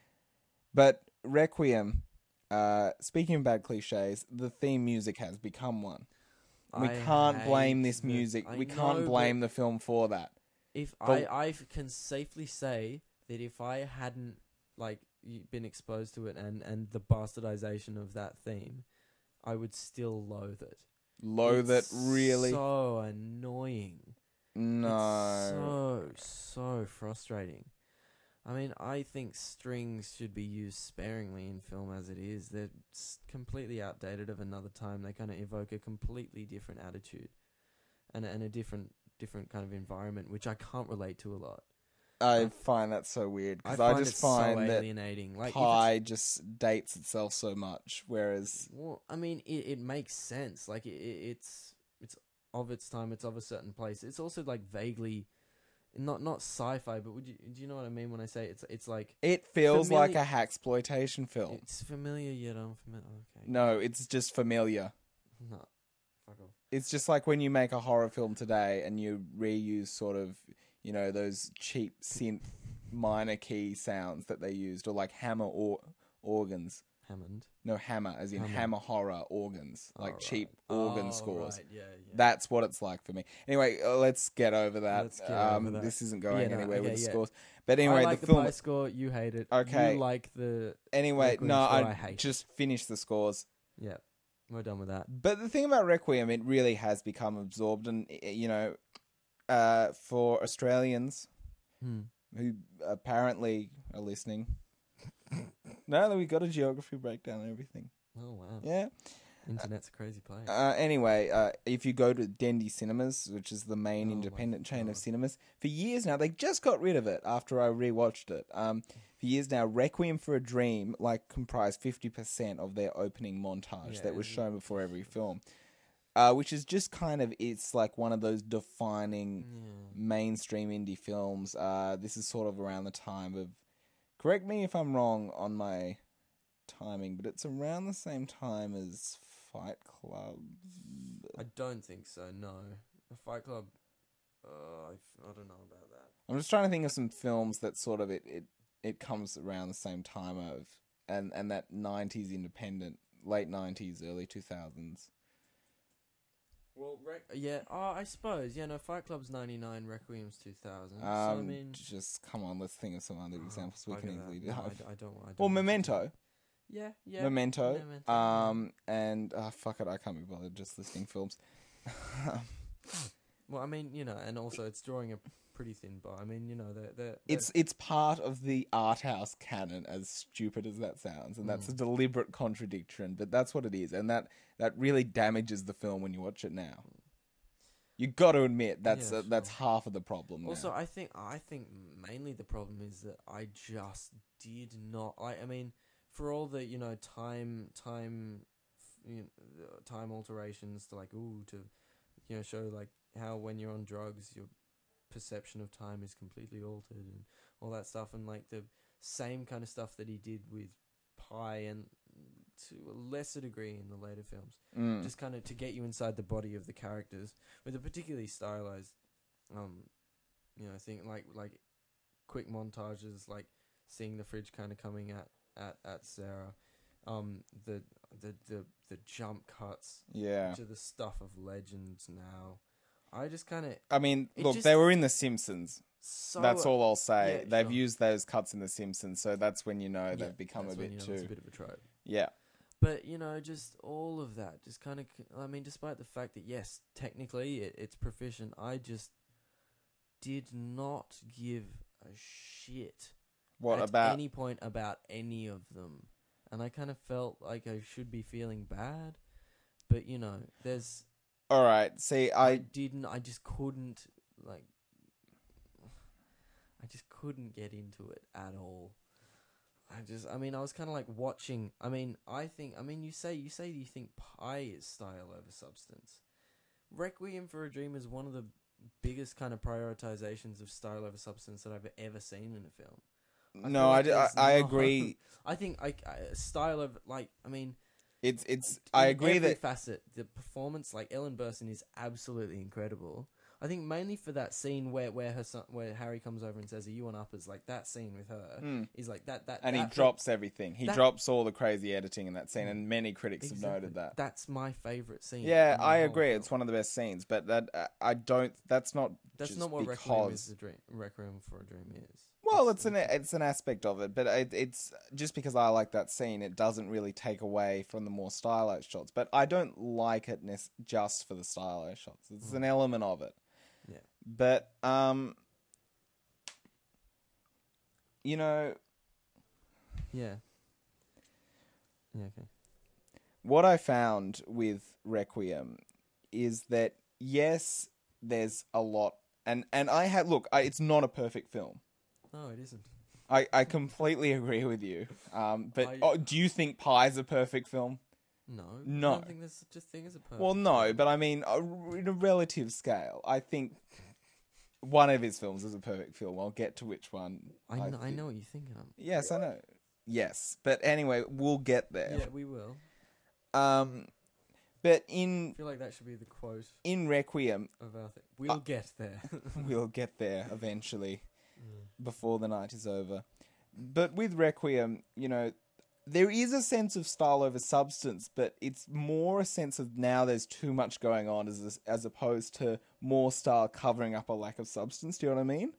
But Requiem, uh, speaking of bad cliches, the theme music has become one. We I can't blame hate this the- music. I we know, can't but blame the film for that. If but- I I f- can safely say that if I hadn't like y- been exposed to it and and the bastardization of that theme, I would still loathe it. Loathe it, It's really? So annoying. No. It's so, so frustrating. I mean, I think strings should be used sparingly in film as it is. They're s- completely outdated of another time. They kind of evoke a completely different attitude and, and a different different kind of environment, which I can't relate to a lot. I find that so weird I because I, find just it find so that alienating. Like, if Pi just dates itself so much, whereas it's, well, I mean, it, it makes sense. Like, it, it, it's it's of its time. It's of a certain place. It's also like vaguely, not not sci-fi, but would you do you know what I mean when I say it's it's like it feels Famili- like a hacksploitation film. it's familiar yet unfamiliar. Okay, No, it's just familiar. no, fuck off. It's just like when you make a horror film today and you reuse sort of, you know, those cheap synth minor key sounds that they used, or like hammer or organs. Hammond. No, hammer, as in Hammer. hammer horror organs, like Oh, cheap right. organ Oh, scores. right, yeah, yeah. That's what it's like for me. Anyway, uh, let's get over that. Let's get um, over that. This isn't going Yeah, no, anywhere with okay, the yeah. scores. But anyway, I like the the, film. Pi score. You hate it. Okay. You like the Anyway, Requiem no, score, I, I hate just finished the scores. yeah. We're done with that. But the thing about Requiem, it really has become absorbed, and uh, you know, uh, for Australians Hmm. who apparently are listening. Now that we got a geography breakdown and everything. Oh wow. Yeah. Internet's a crazy place. Uh, anyway, uh, if you go to Dendy Cinemas, which is the main Oh, my independent chain of God. cinemas, for years now, they just got rid of it after I rewatched it. Um, for years now, Requiem for a Dream like comprised fifty percent of their opening montage Yeah, that was it's shown before every film. Uh, which is just kind of, it's like one of those defining yeah. mainstream indie films. Uh, this is sort of around the time of, correct me if I'm wrong on my timing, but it's around the same time as Fight Club. I don't think so. No, the Fight Club. Uh, I, f- I don't know about that. I'm just trying to think of some films that sort of it it, it comes around the same time of, and and that nineties independent, late nineties, early two thousands. Well, rec- yeah. Oh, I suppose. Yeah. No, Fight Club's ninety-nine. Requiem's two thousand. Um, so I mean, just come on, let's think of some other oh, examples we bugger can that. easily do. No, I, d- I don't. I don't Well, want to. Memento, Yeah. Yeah. Memento, Memento, yeah. um, and uh, fuck it, I can't be bothered just listing films. Well, I mean, you know, and also it's drawing a pretty thin bar. I mean, you know, they're, they're, It's it's part of the art house canon, as stupid as that sounds, and that's Mm. a deliberate contradiction, but that's what it is, and that, that really damages the film when you watch it now. You got to admit that's Yeah, uh, that's sure. half of the problem. Also, now. I think I think mainly the problem is that I just did not. I, I mean, for all the you know time time you know, the time alterations to like ooh to you know show like how when you're on drugs your perception of time is completely altered and all that stuff, and like the same kind of stuff that he did with Pi and to a lesser degree in the later films. Mm. Just kind of to get you inside the body of the characters with a particularly stylized, um, you know, thing like like quick montages, like seeing the fridge kind of coming at, at, at Sarah, um, the the the the jump cuts Yeah. to the stuff of Legends now. I just kind of I mean, It look, just- they were in The Simpsons. so That's all I'll say. yeah, They've sure. used those cuts in The Simpsons, so that's when you know yeah, they've become a that's when bit you know too. it's a bit of a trope. Yeah. But, you know, just all of that, just kind of, I mean, despite the fact that, yes, technically it, it's proficient, I just did not give a shit What at about? any point about any of them. And I kind of felt like I should be feeling bad. But, you know, there's, All right. See, I I didn't, I just couldn't, like, I just couldn't get into it at all. I just, I mean, I was kind of like watching. I mean, I think, I mean, you say, you say, you think Pi is style over substance. Requiem for a Dream is one of the biggest kind of prioritizations of style over substance that I've ever seen in a film. I no, feel I, like d- I, there's I no- agree. I think I, I style of like, I mean, It's it's. I in agree every that facet, the performance, like Ellen Burstyn, is absolutely incredible. I think mainly for that scene where where her son, where Harry comes over and says, "Are you on uppers?" Like that scene with her Mm. is like that that and he that- drops everything. He that- drops all the crazy editing in that scene, and many critics have Exactly. noted that. That's my favorite scene. Yeah, in the I whole agree. film. It's one of the best scenes, but that uh, I don't. That's not. That's just not what because. Requiem is. The dream, Requiem for a Dream is. Well, it's an it's an aspect of it, but it, it's just because I like that scene, it doesn't really take away from the more stylized shots. But I don't like it nec- just for the stylized shots. It's Mm. an element of it. Yeah. But um, you know, Yeah. Yeah. Okay. what I found with Requiem is that yes, there's a lot, and and I had look, I, it's not a perfect film. No, it isn't. I, I completely agree with you. Um, but I- oh, do you think Pie's a perfect film? No. No. I don't think there's such a thing as a perfect. Well, no, film. but I mean, a, in a relative scale, I think one of his films is a perfect film. I'll get to which one. I know, I think- know what you're thinking of. Yes, I know. Yes, but anyway, we'll get there. Yeah, we will. Um, but in I feel like that should be the quote in Requiem, of our thing. We'll Uh, get there. we'll get there eventually, before the night is over. But with Requiem, you know, there is a sense of style over substance, but it's more a sense of now there's too much going on as as opposed to more style covering up a lack of substance. Do you know what I mean?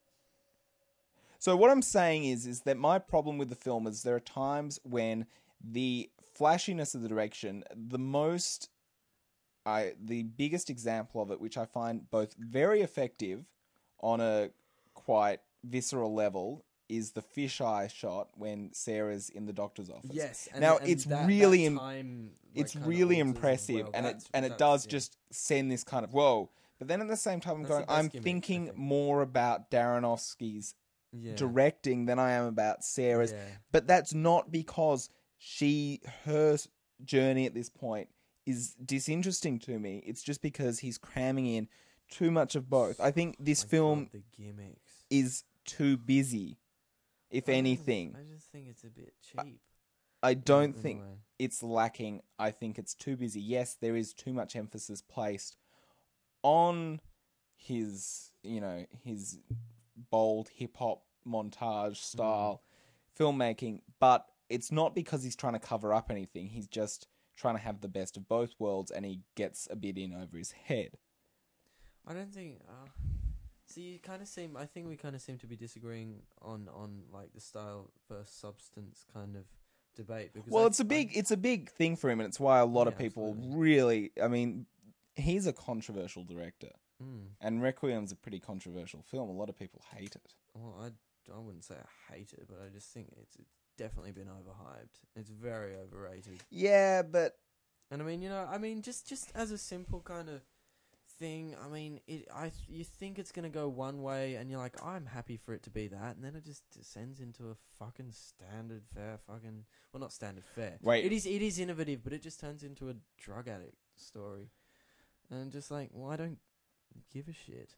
So what I'm saying is, is that my problem with the film is there are times when the flashiness of the direction, the most, I the biggest example of it, which I find both very effective on a quite visceral level, is the fisheye shot when Sarah's in the doctor's office. Yes. And, Now, and it's that, really that im- time, like, It's kinda really alters as impressive, well. and it That's- and it that's- does yeah. just send this kind of whoa. But then at the same time, I'm That's going, the best I'm gimmick, I thinking think. more about Darrenofsky's yeah. directing than I am about Sarah's. Yeah. But that's not because she her s- journey at this point is disinteresting to me. It's just because he's cramming in too much of both. I think this My film God, the gimmicks. is too busy. If I just- anything, I just think it's a bit cheap. I don't in a think way. it's lacking. I think it's too busy. Yes, there is too much emphasis placed on his, you know, his bold hip hop montage style filmmaking, but it's not because he's trying to cover up anything. He's just trying to have the best of both worlds, and he gets a bit in over his head. I don't think. Uh, see, you kind of seem. I think we kind of seem to be disagreeing on on like the style versus substance kind of debate. Because Well, I- it's a big, I- it's a big thing for him, and it's why a lot of Yeah, people absolutely. really. I mean, he's a controversial director. Mm. And Requiem's a pretty controversial film. A lot of people hate it. Well, I, I wouldn't say I hate it, but I just think it's it's definitely been overhyped. It's very overrated. Yeah, but And I mean, you know, I mean, just just as a simple kind of thing, I mean, it. I th- you think it's gonna go one way, and you're like, I'm happy for it to be that, and then it just descends into a fucking standard fare, fucking well, not standard fare. Wait. it is it is innovative, but it just turns into a drug addict story, and just like, well, I don't give a shit.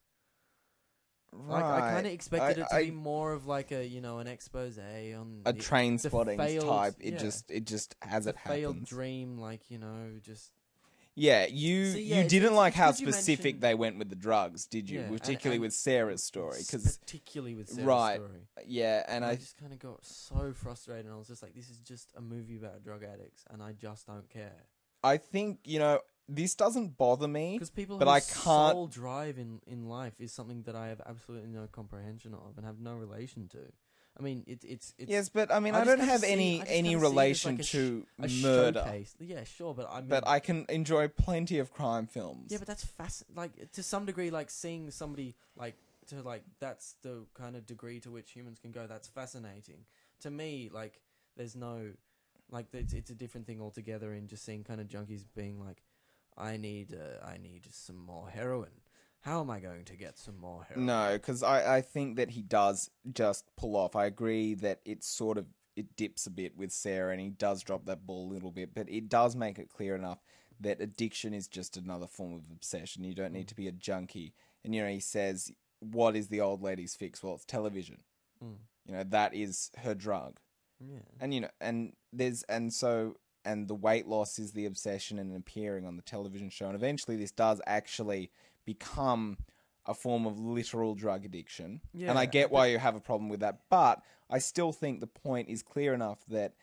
Like I kind of expected I- it to I- be more of like a you know an expose on a the- train the spotting failed- type. It yeah. just it just as the it failed happens. dream, like you know, just Yeah, you See, yeah, you it's- didn't it's- like it's how 'cause you specific mentioned- they went with the drugs, did you? Yeah, and- Particularly and with Sarah's story, because particularly with Sarah's right, story. yeah, and I I just kind of got so frustrated, and I was just like, "This is just a movie about drug addicts, and I just don't care." I think you know this doesn't bother me. Because people But whose I can't- sole drive in, in life is something that I have absolutely no comprehension of and have no relation to. I mean, it, it's it's Yes, but I mean, I I, just don't kinda have see- any I just any kinda see it as relation like a sh- to a murder, showcase. Yeah, sure, but I mean, but I can enjoy plenty of crime films. yeah, but that's fasc- like to some degree, like seeing somebody like to like that's the kind of degree to which humans can go. That's fascinating to me. Like, there's no like it's it's a different thing altogether in just seeing kind of junkies being like, I need uh, I need some more heroin. How am I going to get some more heroin? No, because I, I think that he does just pull off. I agree that it's sort of it dips a bit with Sarah, and he does drop that ball a little bit, but it does make it clear enough that addiction is just another form of obsession. You don't need to be a junkie. And you know, he says, "What is the old lady's fix?" Well, it's television. Mm. You know, that is her drug. Yeah. And you know, and there's and so and the weight loss is the obsession and appearing on the television show, and eventually this does actually become a form of literal drug addiction. And I Yeah, get why you have a problem with that, but I still think the point is clear enough that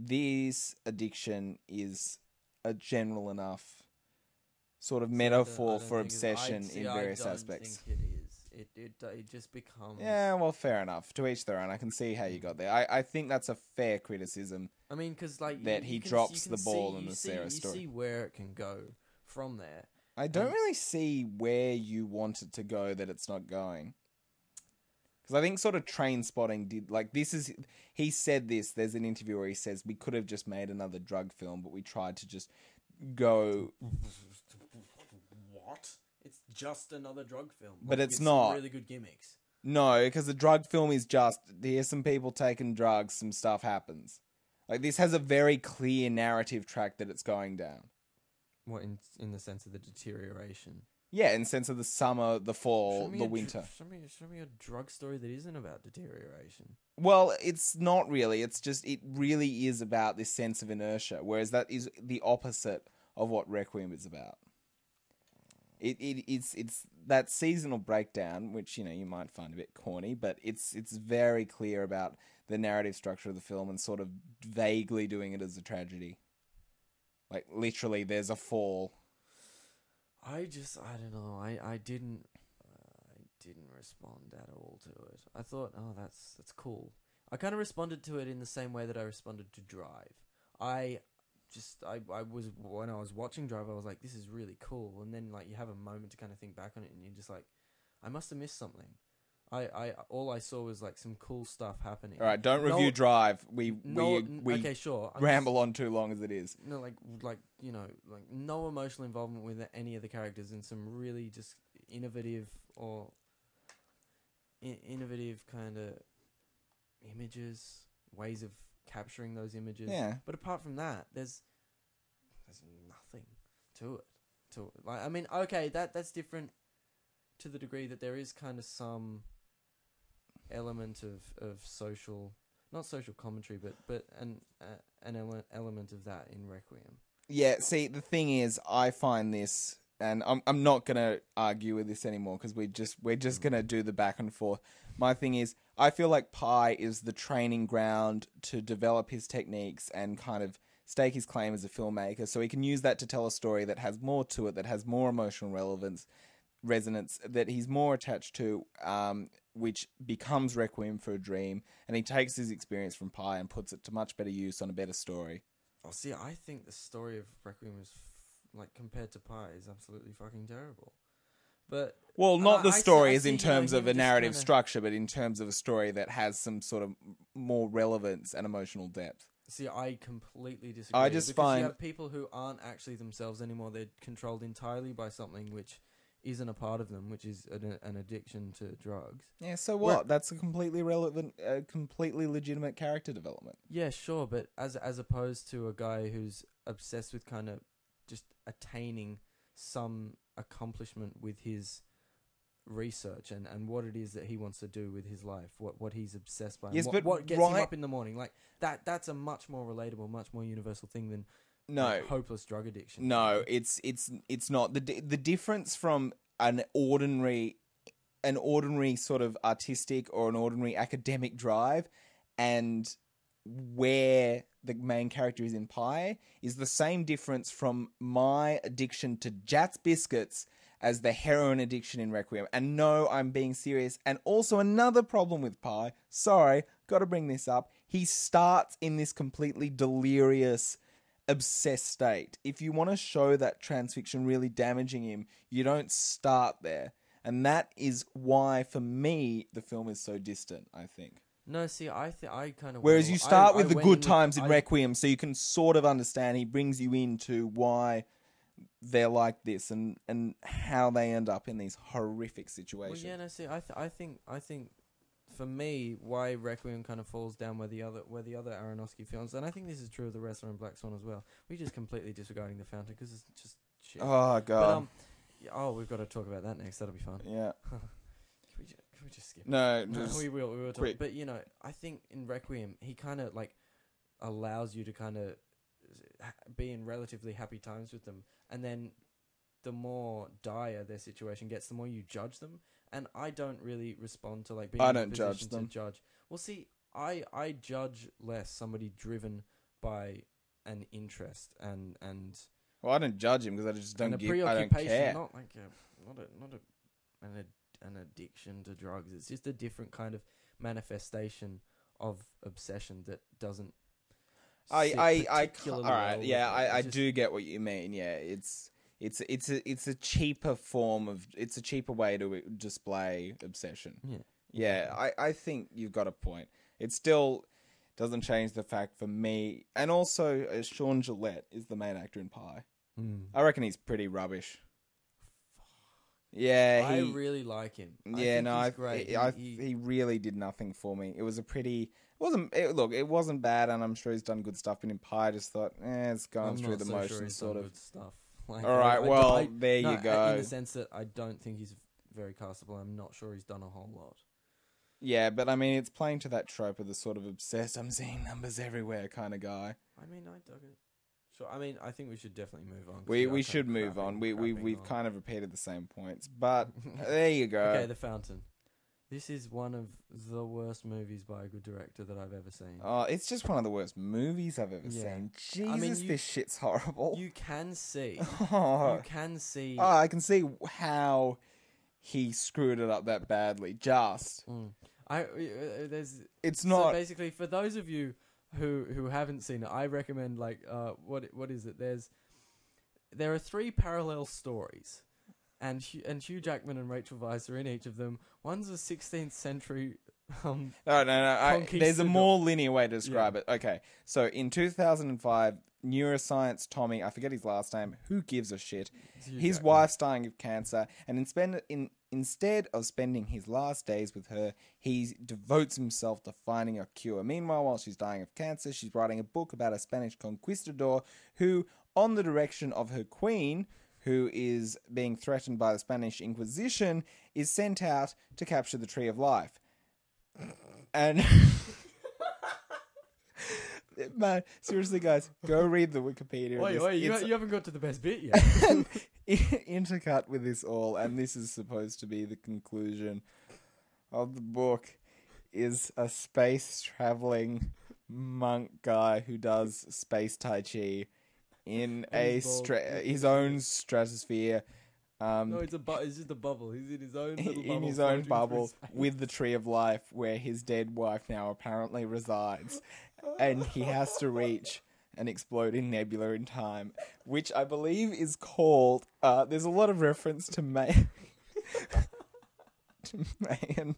this addiction is a general enough sort of See, I don't- metaphor I don't for think it's- I- obsession see, in I various don't aspects. think it is. It it it just becomes. Yeah, well, fair enough. To each their own. I can see how you got there. I, I think that's a fair criticism. I mean, because like that you, he you can, drops you can the ball see, in you the see, Sarah you story. see where it can go from there. I don't And- really see where you want it to go that it's not going. Because I think sort of Train Spotting did, like, this is, he said this, there's an interview where he says, we could have just made another drug film, but we tried to just go, What? It's just another drug film, But it's with some not. really good gimmicks. no, because the drug film is just, here's some people taking drugs, some stuff happens. Like, this has a very clear narrative track that it's going down. What in in the sense of the deterioration? Yeah, in sense of the summer, the fall, Show me the a dr- winter. show me, show me a drug story that isn't about deterioration. Well, it's not really. It's just, it really is about this sense of inertia, whereas that is the opposite of what Requiem is about. It, it it's it's that seasonal breakdown, which, you know, you might find a bit corny, but it's it's very clear about the narrative structure of the film and sort of vaguely doing it as a tragedy. Like, literally, there's a fall. I just, I don't know. I, I didn't, uh, I didn't respond at all to it. I thought, oh, that's that's cool. I kind of responded to it in the same way that I responded to Drive. I just, I, I was when I was watching Drive, I was like, this is really cool. And then like you have a moment to kind of think back on it, and you're just like, I must have missed something. I, I all I saw was like some cool stuff happening. All right, don't review No- Drive. We No, we n- we okay, sure. I'm ramble on too long as it is. No, like, like you know, like no emotional involvement with any of the characters, and some really just innovative or I- innovative kind of images, ways of capturing those images. Yeah. But apart from that, there's there's nothing to it. To it. Like, I mean, okay, that that's different to the degree that there is kind of some element of, of social, not social commentary, but but an uh, an ele- element of that in Requiem. Yeah, see, the thing is, I find this, and I'm I'm not gonna argue with this anymore because we just we're just gonna do the back and forth. My thing is, I feel like Pi is the training ground to develop his techniques and kind of stake his claim as a filmmaker, so he can use that to tell a story that has more to it, that has more emotional relevance, resonance, that he's more attached to, um, which becomes Requiem for a Dream, and he takes his experience from Pi and puts it to much better use on a better story. Oh, see, I think the story of Requiem is, f- like, compared to Pi, is absolutely fucking terrible. But Well, and not I- the I see- story I is see, in you know, terms of him a just narrative kinda- structure, but in terms of a story that has some sort of more relevance and emotional depth. See, I completely disagree. I just because find- you have people who aren't actually themselves anymore. They're controlled entirely by something which isn't a part of them, which is an, an addiction to drugs. Yeah, so what? That's a completely relevant, uh, completely legitimate character development. Yeah, sure, but as as opposed to a guy who's obsessed with kind of just attaining some accomplishment with his research and, and what it is that he wants to do with his life, what what he's obsessed by, and Yes, what, but what gets him right- up in the morning. Like that that's a much more relatable, much more universal thing than No, like, hopeless drug addiction. no, it's it's it's not the di- the difference from an ordinary, an ordinary sort of artistic or an ordinary academic drive, and where the main character is in Pi is the same difference from my addiction to Jats biscuits as the heroin addiction in Requiem. And no, I'm being serious. And also another problem with Pi, sorry, got to bring this up. He starts in this completely delirious, obsessed state. If you want to show that transfixion really damaging him, you don't start there. And that is why, for me, the film is so distant, I think. No, see, I th- I kind of. Whereas you start I, with I the went good in times with, in I, Requiem, so you can sort of understand. He brings you into why they're like this and, and how they end up in these horrific Well, situations. yeah, no, see, I th- I think I think for me, why Requiem kind of falls down where the other where the other Aronofsky films, and I think this is true of The Wrestler and Black Swan as well. We're just completely disregarding The Fountain because it's just shit. Oh, But, God. um, yeah, oh, we've got to talk about that next. That'll be fun. yeah. Can we just, can we just skip? No, No, just we will. We will talk. quick. But you know, I think in Requiem, he kind of like allows you to kind of be in relatively happy times with them, and then the more dire their situation gets, the more you judge them. And I don't really respond to like being I in a don't judge position them. to judge. Well, see, I I judge less somebody driven by an interest and and Well, I don't judge him because I just don't and a give. I don't preoccupation, care. not like a not a not a an ad, an addiction to drugs. It's just a different kind of manifestation of obsession that doesn't. I, sit I, I, particularly all right, well yeah, with it. I, I It's just- do get what you mean. Yeah, it's, it's, it's a, it's a cheaper form of, it's a cheaper way to display obsession. Yeah. Yeah, I, I think you've got a point. It still doesn't change the fact for me, and also uh, Sean Gillette is the main actor in Pi. Mm. I reckon he's pretty rubbish. Yeah, I he, really like him. I yeah, think no, he's I, great. I, He- he, he- really did nothing for me. It was a pretty, it wasn't. It, look, it wasn't bad, and I'm sure he's done good stuff. But in Pi, I just thought, eh, it's going I'm through not the so motions, sure he's sort done of. good stuff. Like, All I- right, I don't- well, I- there no, you a- go. In the sense that I don't think he's very castable. I'm not sure he's done a whole lot. Yeah, but I mean, it's playing to that trope of the sort of obsessed, I'm seeing numbers everywhere kind of guy. I mean, I dug it. Sure. I mean, I think we should definitely move on. 'cause We are we kind of should move crapping- on. We we crapping we've on. kind of repeated the same points, but there you go. Okay, The Fountain. This is one of the worst movies by a good director that I've ever seen. Oh, it's just one of the worst movies I've ever Yeah. seen. Jesus, I mean, you- this shit's horrible. You can see. oh. You can see. Oh, I can see how he screwed it up that badly. Just Mm. I uh, uh, there's it's so not. basically for those of you who who haven't seen it, I recommend like uh what what is it? There's there are three parallel stories, and Hugh, and Hugh Jackman and Rachel Weisz are in each of them. One's a sixteenth century. Um, No, no, no. I, there's a Conquistador. more linear way to describe it. Okay, so in two thousand five, neuroscience Tommy, I forget his last name. Who gives a shit? Hugh His Jackman. wife's dying of cancer, and in spend, in, instead of spending his last days with her, he devotes himself to finding a cure. Meanwhile, while she's dying of cancer, she's writing a book about a Spanish conquistador who, on the direction of her queen, who is being threatened by the Spanish Inquisition, is sent out to capture the Tree of Life. And... Man, seriously, guys, go read the Wikipedia. of Wait, this. wait, you, It's- you haven't got to the best bit yet. and intercut with this all, and this is supposed to be the conclusion of the book, is a space traveling monk guy who does space tai chi in And a he's bald. stra- his own stratosphere. Um, No, it's a bu- it's just a bubble. He's in his own little bubble. in his own floating through bubble space. with the Tree of Life, where his dead wife now apparently resides, and he has to reach an exploding nebula in time, which I believe is called. Uh, there's a lot of reference to ma- Mayan,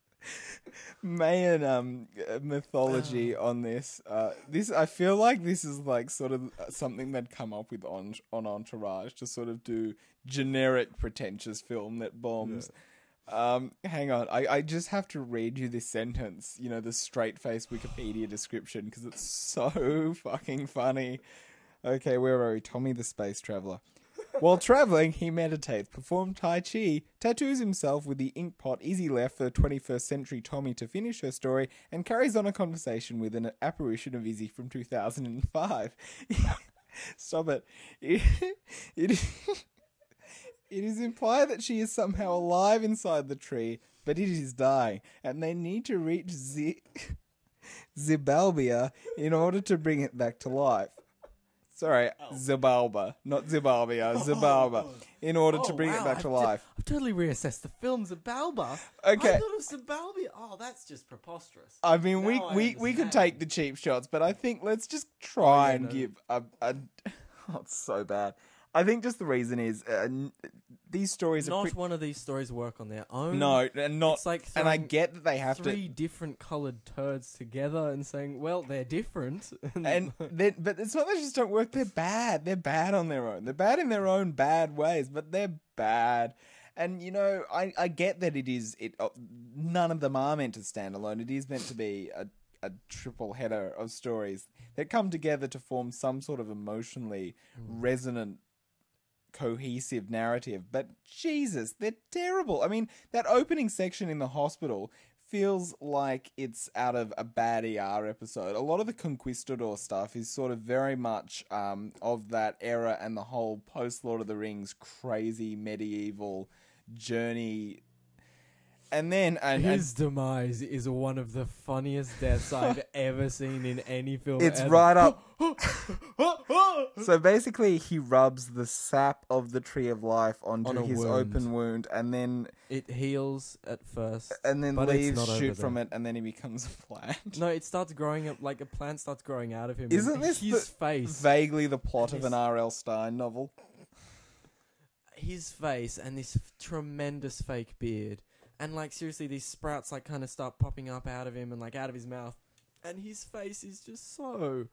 Mayan um uh, mythology on this. Uh, this I feel like this is like sort of something they'd come up with on on Entourage to sort of do generic pretentious film that bombs. Um, hang on, I, I just have to read you this sentence. You know, the straight-faced Wikipedia description because it's so fucking funny. Okay, where are we? Tommy the Space Traveler. While traveling, he meditates, performs Tai Chi, tattoos himself with the ink pot Izzy left for twenty-first century Tommy to finish her story, and carries on a conversation with an apparition of Izzy from two thousand five. Stop it. It, it, it is implied that she is somehow alive inside the tree, but it is dying, and they need to reach Z- Zibalbia in order to bring it back to life. Sorry, oh. Zibalba, not Zibalbia, Zibalba, in order oh, to bring wow. it back to I've life. T- I've totally reassessed the film Zibalba. Okay. I thought it was Zibalbia. Oh, that's just preposterous. I mean, now we, I we, we could understand. take the cheap shots, but I think let's just try Oh, yeah, and no. give a, a... Oh, it's so bad. I think just the reason is uh, n- these stories are... Not Pre- one of these stories work on their own. no, and not... It's like and I throwing get that they have three to... different coloured turds together and saying, well, they're different. And they- but it's not that they just don't work. They're bad. They're bad on their own. They're bad in their own bad ways, but they're bad. And you know, I, I get that it is it. Uh, none of them are meant to stand alone. It is meant to be a a triple header of stories that come together to form some sort of emotionally resonant, cohesive narrative. But Jesus, they're terrible. I mean, that opening section in the hospital feels like it's out of a bad E R episode. A lot of the Conquistador stuff is sort of very much um, of that era and the whole post-Lord of the Rings crazy medieval journey. And then... And, His demise is one of the funniest deaths I've ever seen in any film It's ever. right up... So basically, he rubs the sap of the Tree of Life onto On a his wound. open wound, and then It heals at first, and then but it's leaves not over shoot from there. it, and then he becomes a plant. No, it starts growing up, like a plant starts growing out of him. Isn't and this his the- face? Vaguely the plot of His- an R L. Stein novel. his face and this f- tremendous fake beard, and like seriously, these sprouts like kind of start popping up out of him and like out of his mouth, and his face is just so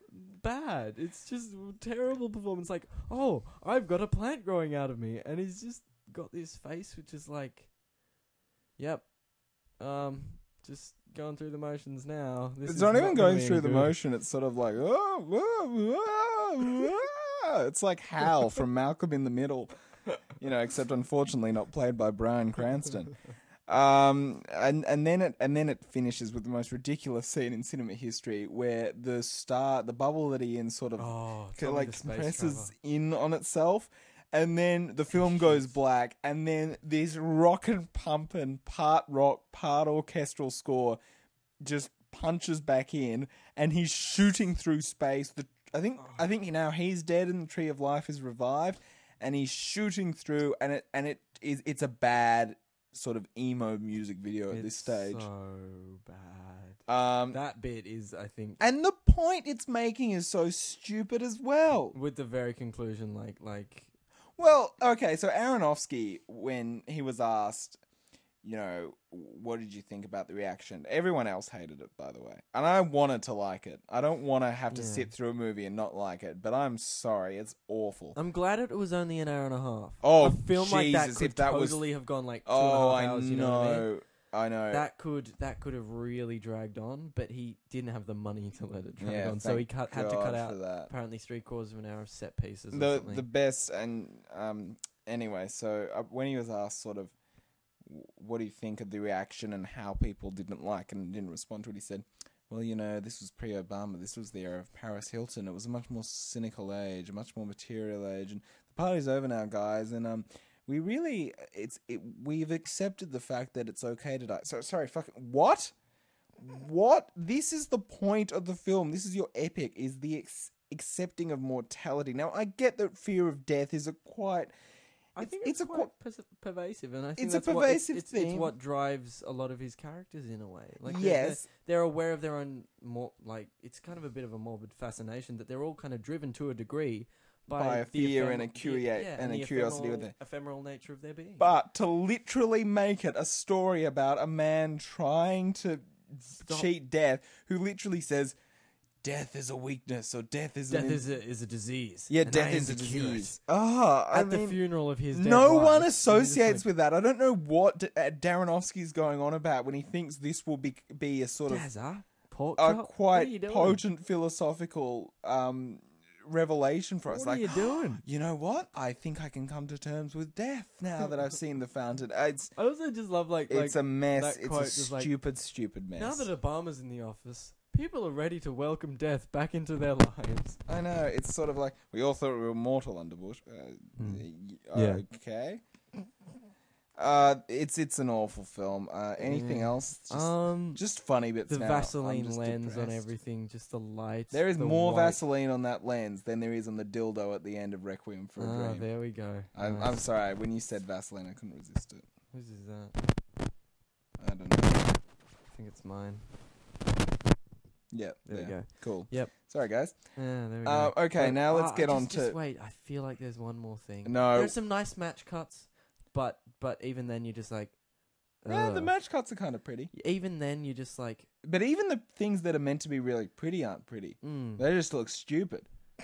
bad. It's just a terrible performance. Like, oh, I've got a plant growing out of me, and he's just got this face which is like, yep, um, just going through the motions now. This It's is not even gonna going be through the good. motion. It's sort of like, oh, oh, oh, oh. It's like Hal from Malcolm in the Middle, you know, except unfortunately not played by Bryan Cranston. Um, and and then it and then it finishes with the most ridiculous scene in cinema history, where the star, the bubble that he in, sort of Oh, c- Tommy like the Space compresses Traveler. in on itself, and then the film goes black, and then this rockin' pumpin' part rock, part orchestral score just punches back in, and he's shooting through space. The I think I think now he's dead, and the Tree of Life is revived, and he's shooting through, and it and it is it's a bad sort of emo music video at this It's stage. so bad. Um, That bit is, I think, and the point it's making is so stupid as well. with the very conclusion, like, like, Well, okay, so Aronofsky, when he was asked, you know, what did you think about the reaction? Everyone else hated it, by the way. And I wanted to like it. I don't want to have to Yeah. sit through a movie and not like it, but I'm sorry, it's awful. I'm glad it was only an hour and a half. Oh, a film like that Jesus, could if that was- totally have gone like two Oh, and a half I hours. know. You know what I mean? I know. That could that could have really dragged on, but he didn't have the money to let it drag Yeah, on, so he thank cut, had to God cut for out that. apparently three quarters of an hour of set pieces. or the something. the best and um anyway, so uh, when he was asked sort of what do you think of the reaction and how people didn't like and didn't respond to it, he said, well, you know, this was pre-Obama, this was the era of Paris Hilton, it was a much more cynical age, a much more material age, and the party's over now, guys, and um we really it's it, we've accepted the fact that it's okay to die. So sorry, fuck what what this is the point of the film, this is your epic, is the ex- accepting of mortality. Now I get that fear of death is a quite I it's, think it's it's, a quite qu- pers- pervasive, and I think It's a that's what, it's, pervasive it's, it's theme. what drives a lot of his characters in a way. Like they're- Yes. they're, they're aware of their own more like it's kind of a bit of a morbid fascination that they're all kind of driven to a degree by a the fear ephem- and a the- curia- yeah, and a the curiosity with ephemeral, it. ephemeral nature of their being. But to literally make it a story about a man trying to Stop. cheat death, who literally says, death is a weakness, or death is death an... is a is a disease. yeah, and death I is a am to cure it. disease. Ah, I At the mean, funeral of his dead no wife, one and you're just associates like, with that. I don't know what D- uh, Darrenovsky's going on about when he thinks this will be be a sort of Dazza, pork a chop? What are quite you doing? potent philosophical um, revelation for us. What are Like, you doing? you know what? I think I can come to terms with death now that I've seen The Fountain. It's I also just love like it's like a mess. that It's quote a just like, stupid, stupid mess. now that Obama's in the office, people are ready to welcome death back into their lives. I know, it's sort of like we all thought we were mortal under Bush. Uh, y- Yeah. Okay. Uh, it's it's an awful film. Uh, anything Yeah. else? Just, um, just funny bits. the now. I'm Vaseline just lens on depressed. everything, just the lights. There is the more white- Vaseline on that lens than there is on the dildo at the end of Requiem for a Ah, Dream. there we go. I'm, Nice. I'm sorry. When you said Vaseline, I couldn't resist it. Whose is that? I don't know. I think it's mine. Yeah, There we go. Cool. Yep. Sorry, guys. Yeah, there we Uh, go. okay, But, now let's uh, get just, on just to. wait, I feel like there's one more thing. No. There's some nice match cuts, but but even then you're just like, Yeah, the ugh. match cuts are kind of pretty, Even then you're just like, but even the things that are meant to be really pretty aren't pretty. mm. They just look stupid.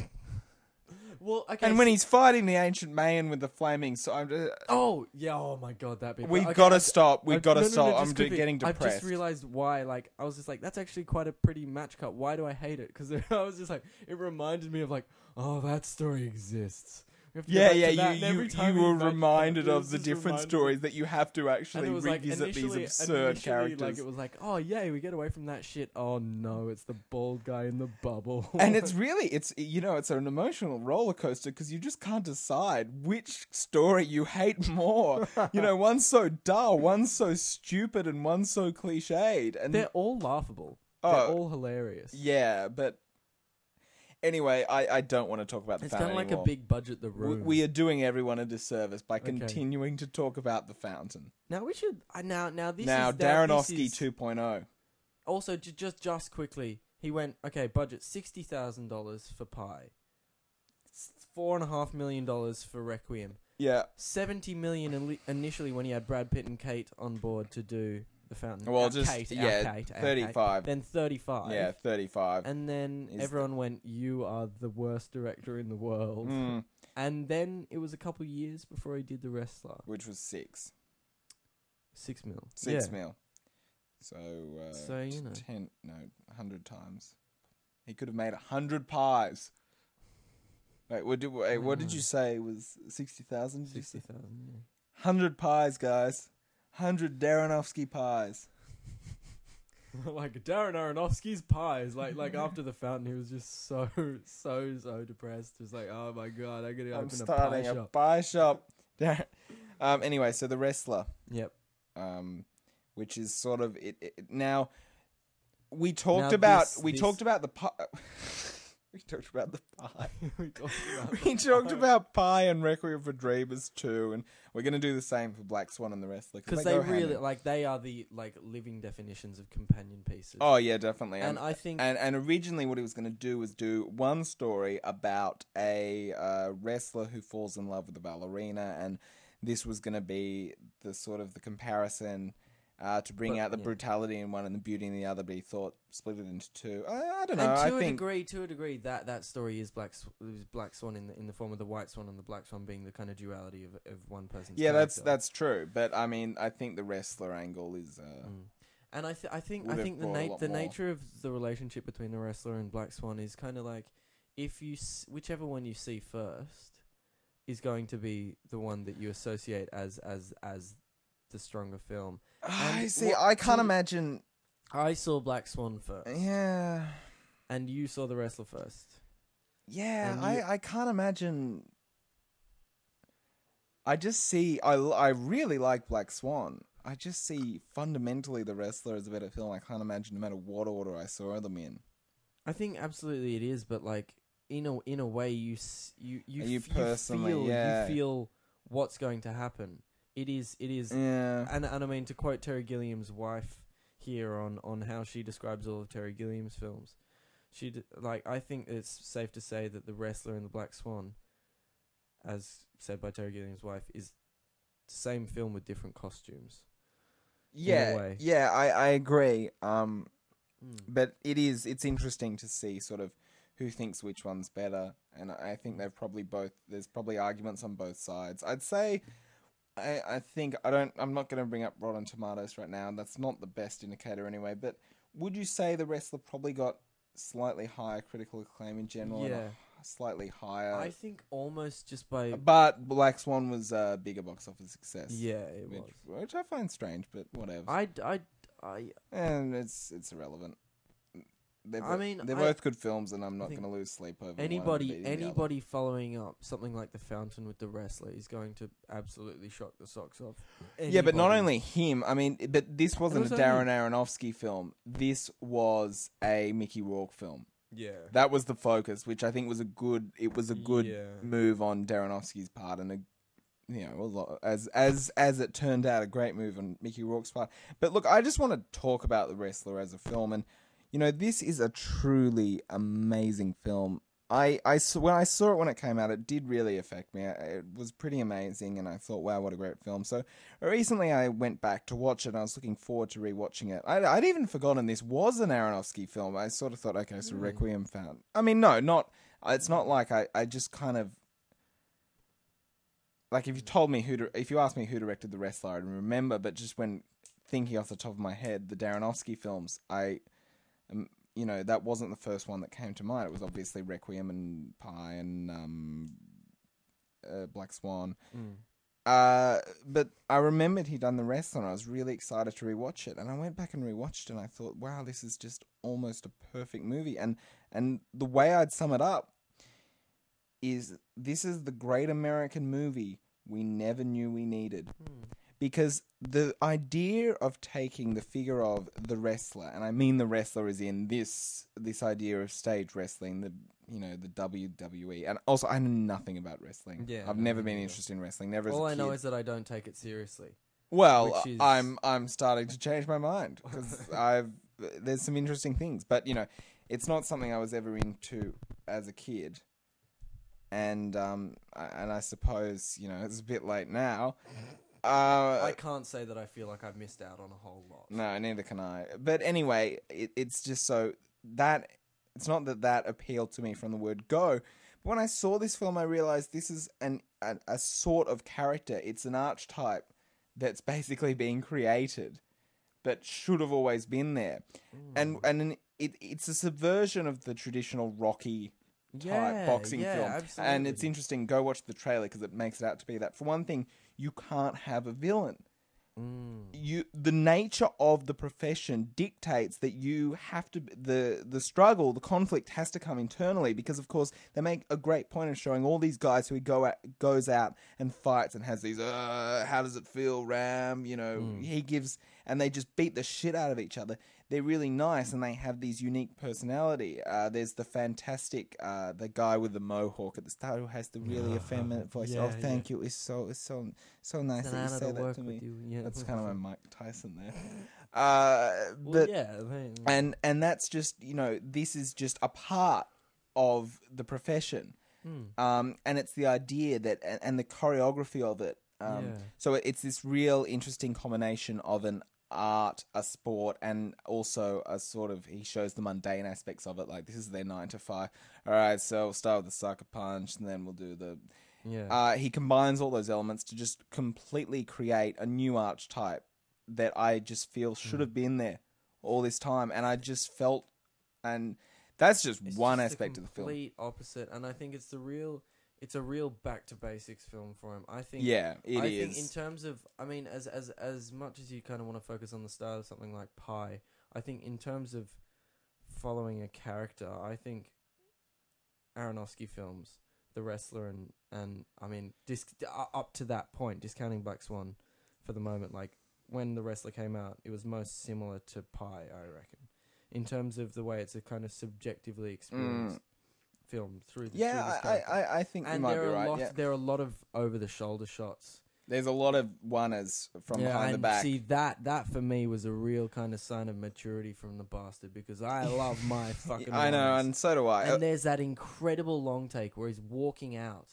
Well, okay. And when so- he's fighting the ancient Mayan with the flaming, so I'm just, oh yeah, oh my god, that bit. we've Okay, got to I- stop. We've I- got to no, no, no, stop. just I'm d- quickly, getting I've depressed. just realized why. Like, I was just like, that's actually quite a pretty match cut. Why do I hate it? Because I was just like, it reminded me of like, oh, that story exists. We have to go Yeah, back to yeah, that, you and every you, time you he were matched up, reminded it of was the just different reminded me- stories that you have to And actually it was like revisit these initially, and absurd initially, characters. like it was like, oh yay, we get away from that shit. Oh no, it's the bald guy in the bubble. And it's really, it's you know, it's an emotional roller coaster because you just can't decide which story you hate more. You know, one's so dull, one's so stupid, and one's so cliched. And they're all laughable. Oh, They're all hilarious. yeah, but anyway, I, I don't want to talk about the It's fountain kind of like anymore. a big budget. The We, room. we are doing everyone a disservice by Okay. continuing to talk about the fountain. now we should uh, now now this now, is now this Darrenovsky is- two point oh. Also, j- just just quickly, he went okay. Budget sixty thousand dollars for Pi, S- four and a half million dollars for Requiem, Yeah. seventy million ali- initially when he had Brad Pitt and Kate on board to do the Fountain. Well, Our just Kate, our yeah, Kate, our Kate. thirty-five. Then thirty-five. Yeah, thirty-five. And then is the- everyone went, "You are the worst director in the world." Mm, And then it was a couple years before he did The Wrestler. which was six. Six mil. Six yeah. mil. So, uh, So, you know. ten, no, a hundred times. He could have made a hundred pies. Wait, what did wait, what did you say was sixty thousand? Sixty thousand. Yeah. Hundred pies, guys. Hundred Darrenovsky pies. Like Darren Aronofsky's pies. Like like after The Fountain, he was just so so so depressed. Just like, oh my god, I'm gonna I'm open a pie starting a shop. pie shop. Dar- um. Anyway, so the wrestler. Yep. Um, which is sort of it. it now, we talked Now about this- we this- talked about the pie. we talked about the pie. we talked about We the talked pie. about Pie and Requiem for Dreamers too, and we're gonna do the same for Black Swan and the Wrestler because they, they go hand really in- like they are the like living definitions of companion pieces. Oh yeah, definitely. and I think and and originally what he was gonna do was do one story about a uh, wrestler who falls in love with a ballerina, and this was gonna be the sort of the comparison. Uh, to bring But, out the yeah. brutality in one and the beauty in the other, but he thought split it into two. I, I don't know. and to I a think degree, to a degree, that, that story is Black Sw- is Black Swan in the in the form of the White Swan and the Black Swan being the kind of duality of of one person's. yeah, that's character. that's true. But I mean, I think the wrestler angle is. Uh, Mm. And I, th- I think, would I have think the brought a na- lot the more. nature of the relationship between the wrestler and Black Swan is kind of like, if you, s- whichever one you see first, is going to be the one that you associate as as as the stronger film. I And see. what- I can't to- imagine. I saw Black Swan first, Yeah, and you saw the wrestler first. yeah. And I you- I can't imagine. I just see. I I really like Black Swan. I just see fundamentally the wrestler as a better film. I can't imagine no matter what order I saw them in. I think absolutely it is, but like in a in a way, you s- you you, You f- personally, feel yeah. you feel what's going to happen. It is it is, Yeah. and and I mean to quote Terry Gilliam's wife here on on how she describes all of Terry Gilliam's films. She d- like I think it's safe to say that The Wrestler and The Black Swan as said by Terry Gilliam's wife, is the same film with different costumes. Yeah, way. yeah, I, I agree. Um, Mm. but it is it's interesting to see sort of who thinks which one's better, and I I think they've probably both. There's probably arguments on both sides. I'd say, I I think I don't. I'm not going to bring up Rotten Tomatoes right now. That's not the best indicator anyway. But would you say The Wrestler probably got slightly higher critical acclaim in general? and Yeah. a slightly higher. I think almost just by But Black Swan was a bigger box office success. yeah, it which, was. which I find strange, but whatever. I I I and it's it's irrelevant. They're, I bo- mean, they're I- both good films, and I'm not think going to lose sleep over one anybody beating the other. anybody following up something like The Fountain with The Wrestler is going to absolutely shock the socks off. Yeah, but not anybody. only him. I mean, but this wasn't a also Darren him. Aronofsky film. This was a Mickey Rourke film. Yeah. That was the focus, which I think was a good. It was a good Yeah. move on Aronofsky's part, and a you know, a lot, as as as it turned out, a great move on Mickey Rourke's part. But look, I just want to talk about The Wrestler as a film, and you know, this is a truly amazing film. I, I saw, when I saw it when it came out, it did really affect me. It was pretty amazing, and I thought, wow, what a great film. So recently I went back to watch it, and I was looking forward to rewatching it. I'd, I'd even forgotten this was an Aronofsky film. I sort of thought, okay, so Requiem found... I mean, no, not... It's not like I, I just kind of... Like, if you told me who... If you asked me who directed The Wrestler, I'd remember, but just when thinking off the top of my head, the Aronofsky films, I... Um, you know, that wasn't the first one that came to mind. It was obviously Requiem and Pi and um, uh, Black Swan. Mm. Uh, but I remembered he'd done The Wrestler, and I was really excited to rewatch it. And I went back and rewatched it, and I thought, wow, this is just almost a perfect movie. And and the way I'd sum it up is this is the great American movie we never knew we needed. Mm. Because the idea of taking the figure of the wrestler, and I mean the wrestler is in this this idea of stage wrestling, the you know the W W E, and also I know nothing about wrestling. Yeah, I've no, never me been neither. interested in wrestling. Never. As All a I know kid. is that I don't take it seriously. Well, which is- I'm I'm starting to change my mind because I've there's some interesting things, but you know, it's not something I was ever into as a kid, and um I- and I suppose you know it's a bit late now. Uh, I can't say that I feel like I've missed out on a whole lot. No, neither can I. But anyway, it, it's just so that it's not that that appealed to me from the word go. But when I saw this film, I realized this is an a, a sort of character. It's an archetype that's basically being created, but should have always been there. And and an, it it's a subversion of the traditional Rocky type Yeah, boxing yeah, film. And absolutely. it's interesting. Go watch the trailer because it makes it out to be that. For one thing, you can't have a villain. Mm. You the nature of the profession dictates that you have to the the struggle, the conflict has to come internally because of course they make a great point of showing all these guys who go out, goes out and fights and has these uh how does it feel Ram, you know, Mm. he gives and they just beat the shit out of each other. They're really nice and they have these unique personality. Uh, there's the fantastic uh, the guy with the mohawk at the start who has the really effeminate voice. Yeah, oh, thank yeah. you. It's so it's so so nice It's that an you honor say to that work to me. with you. Yeah. That's kind of my Mike Tyson there. Uh, Well, but yeah, I mean, and and that's just you know this is just a part of the profession, mm. um, and it's the idea that and, and the choreography of it. Um, Yeah. So it's this real interesting combination of an art, a sport, and also a sort of he shows the mundane aspects of it. Like this is their nine to five. All right, so we'll start with the sucker punch, and then we'll do the. yeah. Uh, he combines all those elements to just completely create a new archetype that I just feel should have been there all this time, and I just felt, and that's just It's one just aspect the of the film. complete opposite, and I think it's the real. It's a real back to basics film for him. I think. Yeah, it I is. think in terms of, I mean, as as as much as you kind of want to focus on the style of something like Pi, I think in terms of following a character, I think Aronofsky films, The Wrestler, and and I mean, dis- uh, up to that point, discounting Black Swan for the moment, like when The Wrestler came out, it was most similar to Pi, I reckon, in terms of the way it's a kind of subjectively experienced film through. The, through yeah, this I, character. I, I think you and might there be are right. a lot, Yeah. there are a lot of over the shoulder shots. There's a lot of one-ers from yeah, behind and the back. see that that for me was a real kind of sign of maturity from the bastard because I love my fucking. I know, one-ers. and so do I. And there's that incredible long take where he's walking out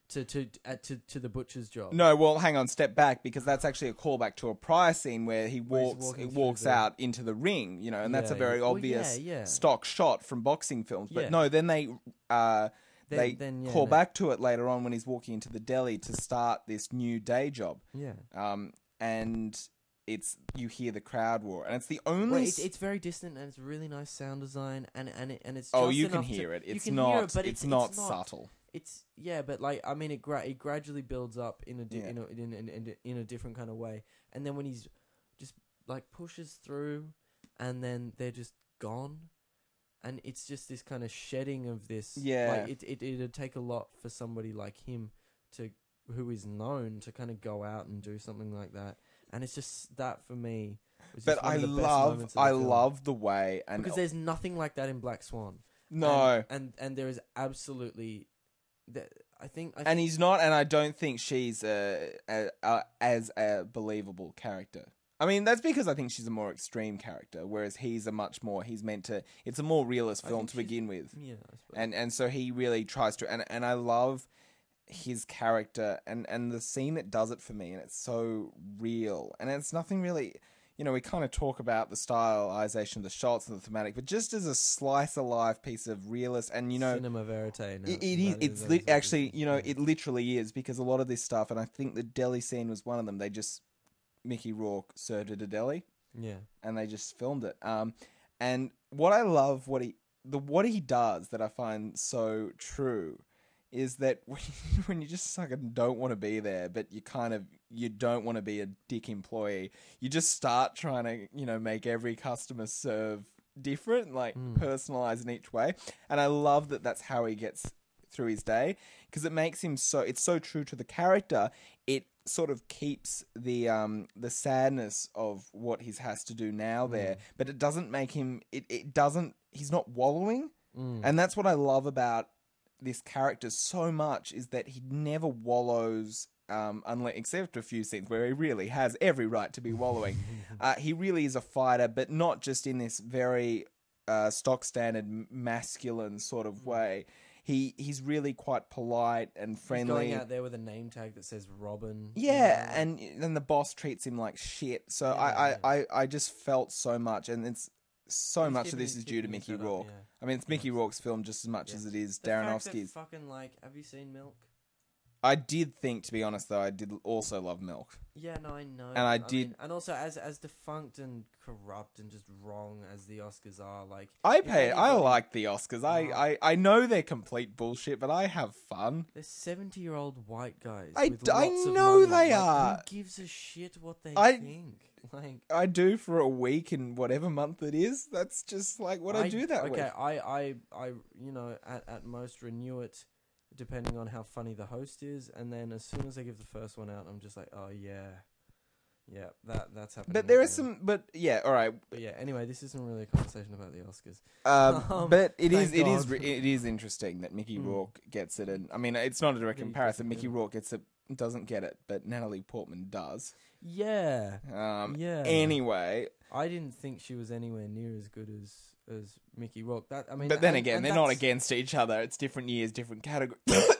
to to uh, to to the butcher's job. No, well, hang on, step back, because that's actually a callback to a prior scene where he Where he's walks walking he through walks the- out into the ring, you know, and that's a Yeah, very yeah. Well, obvious yeah, yeah. stock shot from boxing films. But Yeah. no, then they uh, Then- they then, yeah, call no. back to it later on when he's walking into the deli to start this new day job. Yeah. Um, and it's you hear the crowd roar, and it's the only. Well, s- it's, it's very distant and it's really nice sound design and and it, and it's oh, just you can enough to- hear it. you It's can not. hear it, but it's, it's, not it's not subtle. It's yeah, but like I mean, it gra- it gradually builds up in a di- Yeah. in, a, in, in, in in a different kind of way, and then when he's just like pushes through, and then they're just gone, and it's just this kind of shedding of this. Yeah. like it it it'd take a lot for somebody like him to who is known to kind of go out and do something like that, and it's just that for me. Was just But one I of the best love, moments of the I film. love the way, and because there's nothing like that in Black Swan. no, and and, and there is absolutely. That I think, I and think he's not, and I don't think she's a, a, a, as a believable character. I mean, that's because I think she's a more extreme character, whereas he's a much more. He's meant to. It's a more realist I film think to she's- begin with, yeah, I suppose. and and so he really tries to. And and I love his character, and and the scene that does it for me, and it's so real, and it's nothing really. You know, we kind of talk about the stylization of the shots and the thematic, but just as a slice of life piece of realist, and you know, cinema verite. No, it, it is. that It's that li- what it actually, is, you know, yeah. it literally is, because a lot of this stuff, and I think the deli scene was one of them. They just Mickey Rourke served at a deli, yeah, and they just filmed it. Um, and what I love, what he the what he does that I find so true, is that when you, when you just fucking don't want to be there, but you kind of you don't want to be a dick employee, you just start trying to, you know, make every customer serve different, like Mm. personalized in each way. And I love that that's how he gets through his day, because it makes him so it's so true to the character. It sort of keeps the um the sadness of what he has to do now there, but it doesn't make him it, it doesn't he's not wallowing. Mm. And that's what I love about this character so much, is that he never wallows, um, unless, except a few scenes where he really has every right to be wallowing. uh, he really is a fighter, but not just in this very uh, stock standard m- masculine sort of way. He he's really quite polite and friendly. He's going out there with a name tag that says Robin. Yeah, you know? and then the boss treats him like shit. So Yeah, I, yeah. I, I, I just felt so much, and it's so He's much of keeping- this is he's due to keeping Mickey his head up, Rourke. yeah. I mean, it's Mickey Rourke's film just as much Yeah. as it is The fact that Darrenofsky's. fucking like, have you seen Milk? I did think, to be honest, though, I did also love Milk. Yeah, no, I know. And I mean, did- and also as as defunct and corrupt and just wrong as the Oscars are, like I if pay. I anybody- like the Oscars. I, Oh. I, I know they're complete bullshit, but I have fun. They're seventy-year-old white guys. I with d- I lots of know money. they Like, are. Who gives a shit what they I- think? Like, I do for a week in whatever month it is. That's just like what I, do that okay, week. I, I, I, you know, at, at most renew it, depending on how funny the host is, and then as soon as I give the first one out, I'm just like, oh yeah, yeah, that that's happening. But there are again. some. But yeah, all right. But yeah, anyway, this isn't really a conversation about the Oscars. Um, Um, but it is thank it is God. re- it is interesting that Mickey Mm. Rourke gets it, and I mean it's not a direct He comparison. doesn't Mickey get it. Rourke gets it, doesn't get it, but Natalie Portman does. Yeah, Um, yeah. Anyway, I didn't think she was anywhere near as good as as Mickey Rourke. That I mean, but then and- again, and they're not that's- against each other. It's different years, different categories.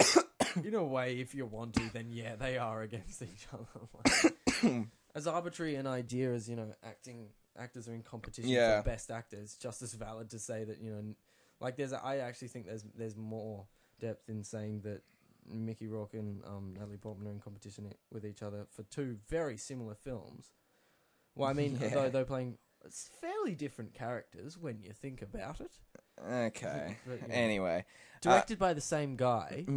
In a way, if you want to, then yeah, they are against each other. Like, as arbitrary an idea as, you know, acting actors are in competition Yeah. for best actor, it's just as valid to say that, you know, n- like there's a, I actually think there's there's more depth in saying that Mickey Rourke and um, Natalie Portman are in competition i- with each other for two very similar films. Well, I mean, Yeah. though they're playing s- fairly different characters when you think about it. Okay. But, you know, Anyway, directed by the same guy.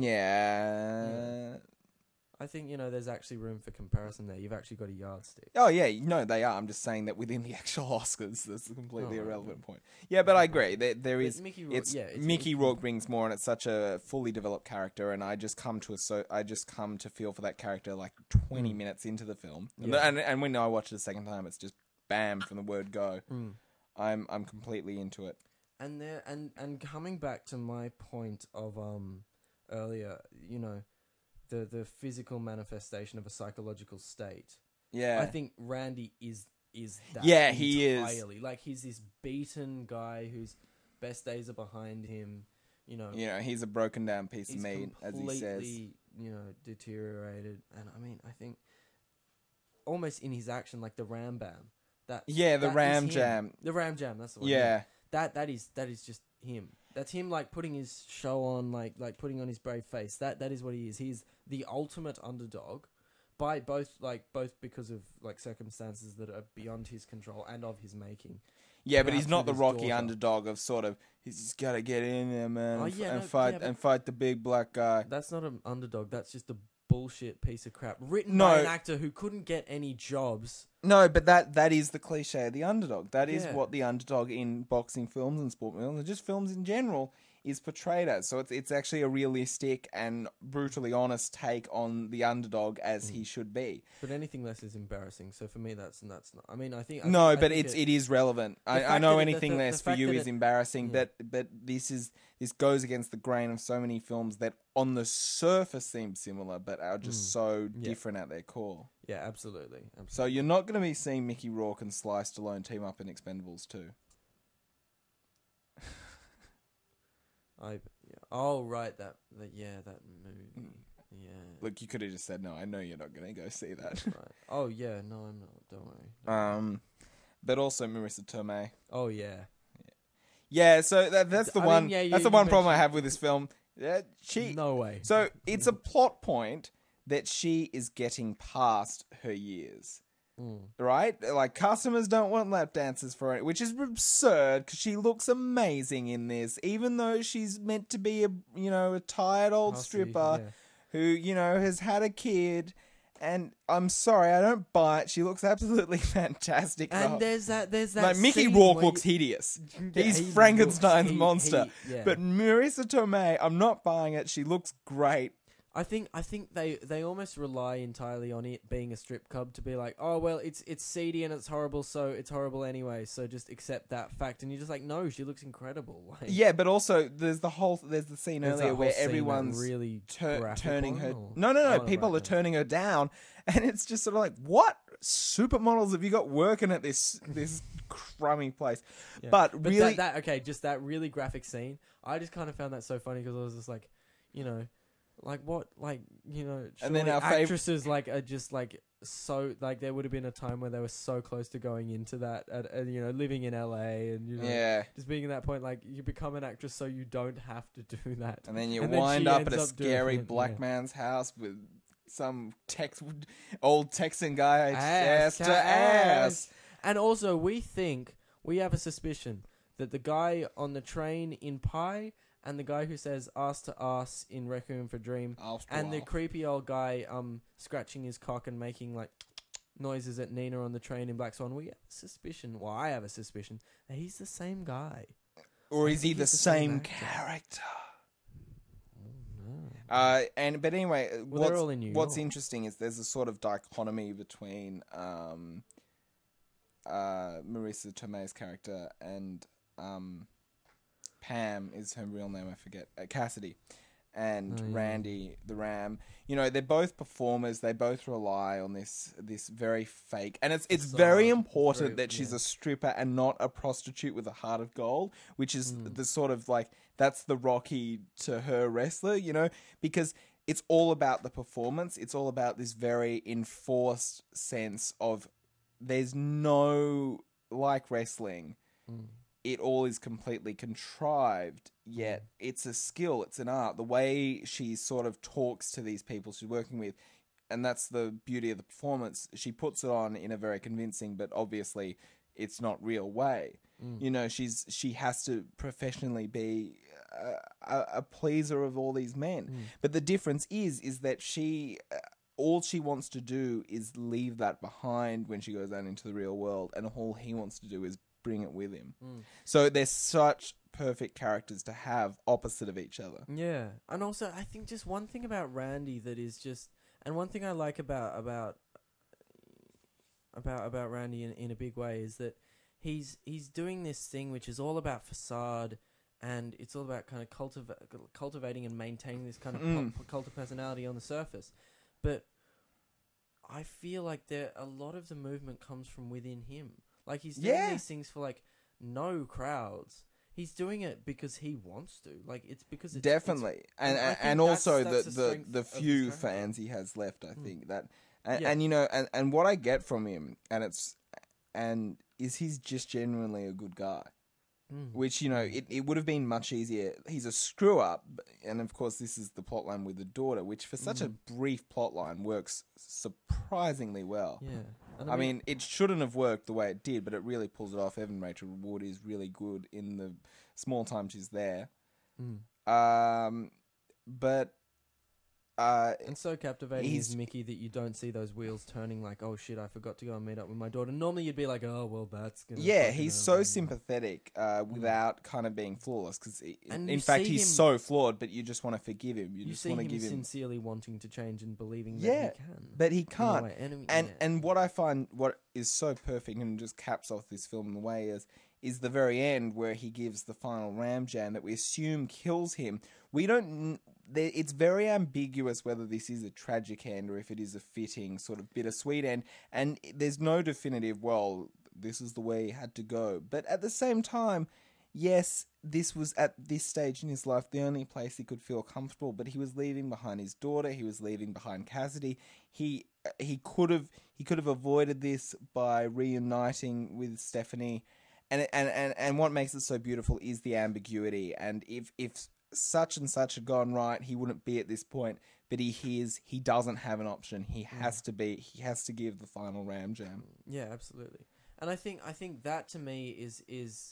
yeah. I think, you know, there's actually room for comparison there. You've actually got a yardstick. Oh yeah, no, they are. I'm just saying that within the actual Oscars, that's a completely Oh, right, irrelevant right. point. Yeah, but I agree. There, there But is. Mickey Rourke, It's, yeah, it's- Mickey it's- Rourke brings more, and it's such a fully developed character. And I just come to a so I just come to feel for that character like twenty Mm. minutes into the film, and, Yeah. and and when I watch it a second time, it's just bam from the word go. Mm. I'm I'm completely into it. And there, and and coming back to my point of um earlier, you know, the the physical manifestation of a psychological state. Yeah, I think Randy is is that. Yeah, he is. entirely. Like he's this beaten guy whose best days are behind him. You know, you know he's a broken down piece he's of meat, as he says. completely you know, deteriorated. And I mean, I think almost in his action, like the Ram Bam. That, Yeah, the that is Ram him. Jam. The Ram Jam, that's the one. Yeah. That that is that is just him. That's him, like putting his show on, like like putting on his brave face. That that is what he is. He's the ultimate underdog, by both like both because of like circumstances that are beyond his control and of his making. Yeah, but Perhaps he's not with the his Rocky daughter. underdog of sort of he's just got to get in there, man, Oh, and, f- yeah, and no, fight yeah, but- and fight the big black guy. That's not an underdog. That's just a bullshit piece of crap written No. by an actor who couldn't get any jobs. No, but that that is the cliche of the underdog. That is Yeah. what the underdog in boxing films and sport films and just films in general is portrayed as. So it's it's actually a realistic and brutally honest take on the underdog as he should be. But anything less is embarrassing. So for me, that's that's not. I mean, I think I No, think- I but think it's it, it is relevant. I, I fact know that it- anything the- the less for fact you that is it- embarrassing, yeah. but but this is this goes against the grain of so many films that on the surface seem similar, but are just so Yeah. different at their core. yeah, absolutely. absolutely. So you're not going to be seeing Mickey Rourke and Sly Stallone team up in Expendables two. I yeah. Oh right, that, that yeah, that movie. Yeah. Look, you could have just said no. I know you're not going to go see that. Right. Oh yeah, no, I'm not. Don't worry. Don't worry. um, but also Marissa Tomei. Oh yeah. Yeah, so that, that's the I mean, one. yeah, you- that's the you one problem I mentioned- have with this film. Yeah, she. No way. So it's a plot point that she is getting past her years. Mm. Right? Like, customers don't want lap dances for it, which is absurd because she looks amazing in this, even though she's meant to be a, you know, a tired old Hussy, stripper yeah. who, you know, has had a kid. And I'm sorry, I don't buy it. She looks absolutely fantastic. And Oh, there's that. There's that. like, Mickey scene Rourke where looks you- hideous. Yeah, He's he Frankenstein's looks- he- monster. he- yeah. But Marissa Tomei, I'm not buying it. She looks great. I think I think they, they almost rely entirely on it being a strip club to be like, oh well, it's it's seedy and it's horrible, so it's horrible anyway. So just accept that fact. And you're just like, no, she looks incredible. Like, Yeah, but also there's the whole there's the scene there's that earlier whole where scene, that everyone's really tur- graphic turning one, her. or- No, no, no. Oh, no, people right, are no. turning her down, and it's just sort of like, what supermodels have you got working at this this crummy place? Yeah. But, But really, that, that okay, just that really graphic scene. I just kind of found that so funny because I was just like, you know, like what, like you know, And then surely our fav- actresses like are just like so like there would have been a time where they were so close to going into that, at, at, you know, living in L A and you know, yeah. just being at that point, like you become an actress so you don't have to do that. And then you And then wind she up ends at a up doing scary it, black yeah. man's house with some Tex old Texan guy Ass ass, to to ass. And also, we think we have a suspicion that the guy on the train in Pi and the guy who says "ass to ass" in Requiem for a Dream, After and the all. creepy old guy um scratching his cock and making like noises at Nina on the train in Black Swan. We have a suspicion. Well, I have a suspicion that he's the same guy. Or I is he think the he's the same same actor. character? No. Uh, and but anyway, Well, they're what's, all in New what's York. interesting is there's a sort of dichotomy between um, uh, Marissa Tomei's character and um, Pam is her real name. I forget uh, Cassidy and Oh, yeah. Randy the Ram. You know, they're both performers. They both rely on this this very fake, and it's it's very Facade. important Very- that she's yeah. a stripper and not a prostitute with a heart of gold, which is Mm. the sort of like that's the Rocky to her wrestler, you know, because it's all about the performance. It's all about this very enforced sense of there's no like wrestling. Mm. It all is completely contrived, yet it's a skill, it's an art. The way she sort of talks to these people she's working with, and that's the beauty of the performance. She puts it on in a very convincing, but obviously it's not real way. Mm. You know, she's she has to professionally be a, a, a pleaser of all these men. Mm. But the difference is, is that she, uh, all she wants to do is leave that behind when she goes out into the real world, and all he wants to do is bring it with him. Mm. So they're such perfect characters to have opposite of each other. Yeah, and also I think just one thing about Randy that is just, and one thing I like about about about about Randy in, in a big way is that he's he's doing this thing which is all about facade, and it's all about kind of cultiva- cultivating and maintaining this kind of Mm. pop, cult of personality on the surface, but I feel like there a lot of the movement comes from within him. Like he's doing Yeah. these things for like no crowds. he's doing it because he wants to. Like it's because it's Definitely, and I and, think and that's- also that's the the the, strength the of his few character. fans he has left. I think that, and, Yeah. and you know, and, and what I get from him, and it's, and is he's just genuinely a good guy. Mm. Which, you know, it, it would have been much easier. He's a screw up, b- and of course, this is the plotline with the daughter, which for such a brief plotline works surprisingly well. Yeah. And I mean, it shouldn't have worked the way it did, but it really pulls it off. Evan Rachel Wood is really good in the small time she's there. Mm. Um, but uh, And so captivating he's- is Mickey that you don't see those wheels turning like, oh shit, I forgot to go and meet up with my daughter. Normally you'd be like, oh, well, that's gonna yeah, fucking he's happen. so sympathetic uh, without kind of being flawless. Because And in you fact, see he's him- so flawed, but you just want to forgive him. You, You just see want him to give him. sincerely wanting to change and believing that Yeah, he can. but he In a can't. way. And, And yeah. and what I find what is so perfect and just caps off this film in the way is is the very end where he gives the final ram jam that we assume kills him. We don't. kn- there- It's very ambiguous whether this is a tragic end or if it is a fitting sort of bittersweet end. And there's no definitive. Well, this is the way he had to go. But at the same time, yes, this was at this stage in his life the only place he could feel comfortable. But he was leaving behind his daughter. He was leaving behind Cassidy. He he could have he could have avoided this by reuniting with Stephanie. And and and and what makes it so beautiful is the ambiguity. And if if such and such had gone right, he wouldn't be at this point. But he hears he doesn't have an option. He has to be. He has to give the final ram jam. Yeah, absolutely. And I think I think that to me is is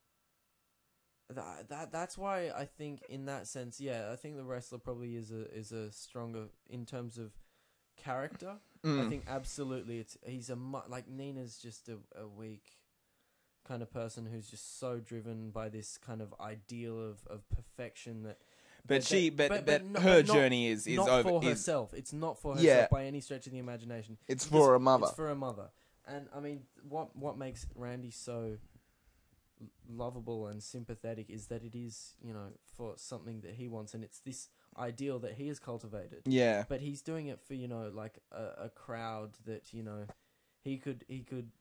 that, that that's why I think in that sense, yeah, I think the wrestler probably is a is a stronger in terms of character. I think absolutely it's he's a mu- like Nina's just a, a weak kind of person who's just so driven by this kind of ideal of, of perfection that But that- she, that- but, but, but no- her but not- journey is is not over. for is- herself. It's not for herself Yeah. by any stretch of the imagination. It's Because for a mother. It's for a mother. And I mean, what what makes Randy so l- lovable and sympathetic is that it is, you know, for something that he wants, and it's this ideal that he has cultivated. Yeah. But he's doing it for, you know, like a, a crowd that, you know, he could he could,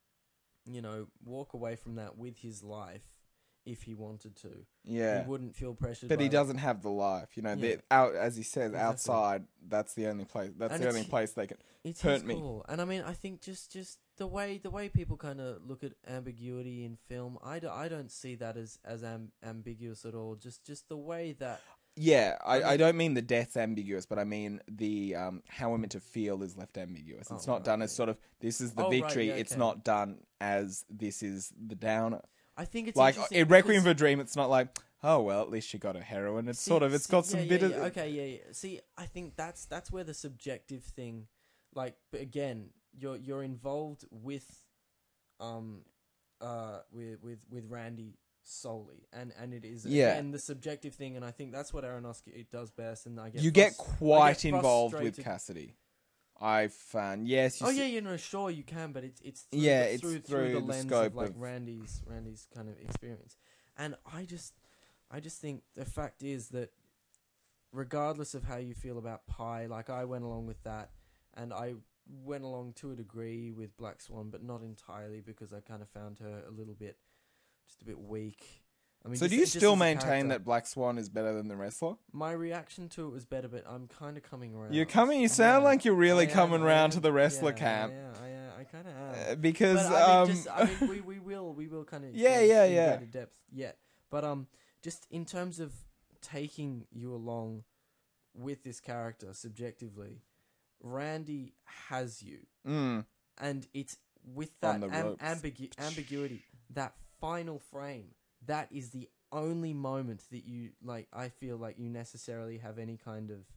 you know, walk away from that with his life if he wanted to. Yeah. He wouldn't feel pressured. But by he that. doesn't have the life, you know. Yeah. they're Out as he says, Exactly. outside. That's the only place. That's And the it's only hi- place they can It's hurt his me. call. And I mean, I think just, just the way the way people kind of look at ambiguity in film, I, do, I don't see that as as am, ambiguous at all. Just just the way that Yeah, I, I I, mean- don't mean the death's ambiguous, but I mean the um, how we're meant to feel is left ambiguous. It's Oh, not right, done as yeah. sort of this is the Oh, right, victory. yeah, It's okay. not done as this is the downer. I think it's Like interesting in Requiem because- for a Dream, it's not like oh well, at least she got a heroin. It's See- sort of it's see, got some yeah, bit yeah, of yeah, okay, yeah, yeah. See, I think that's that's where the subjective thing, like, but again, you're you're involved with, um, uh, with with with Randy solely, and and it is Yeah. again the subjective thing, and I think that's what Aronofsky does best. And I get you get frus- I quite get involved with frustrated- Cassidy. I found yes. You Oh see- yeah, you know, sure you can, but it's it's through Yeah, the, it's through, through the the lens scope of like of- Randy's Randy's kind of experience, and I just I just think the fact is that regardless of how you feel about Pi, like I went along with that, and I went along to a degree with Black Swan, but not entirely because I kind of found her a little bit just a bit weak. I mean, So just- do you just still as a maintain character. that Black Swan is better than the wrestler? My reaction to it was better, but I'm kind of coming around. You're coming. You I sound am. like you're really I am, coming I round am. to the wrestler Yeah, camp. Yeah, I, am. I kind of Uh, am. because But I um, mean, just, I mean, we, we will we will kind of Yeah, yeah, in yeah. greater depth, yeah. But um, just in terms of taking you along with this character subjectively, Randy has you, mm, and it's with that On the am- ropes. ambigu- ambiguity, that final frame, that is the only moment that you like. I feel like you necessarily have any kind of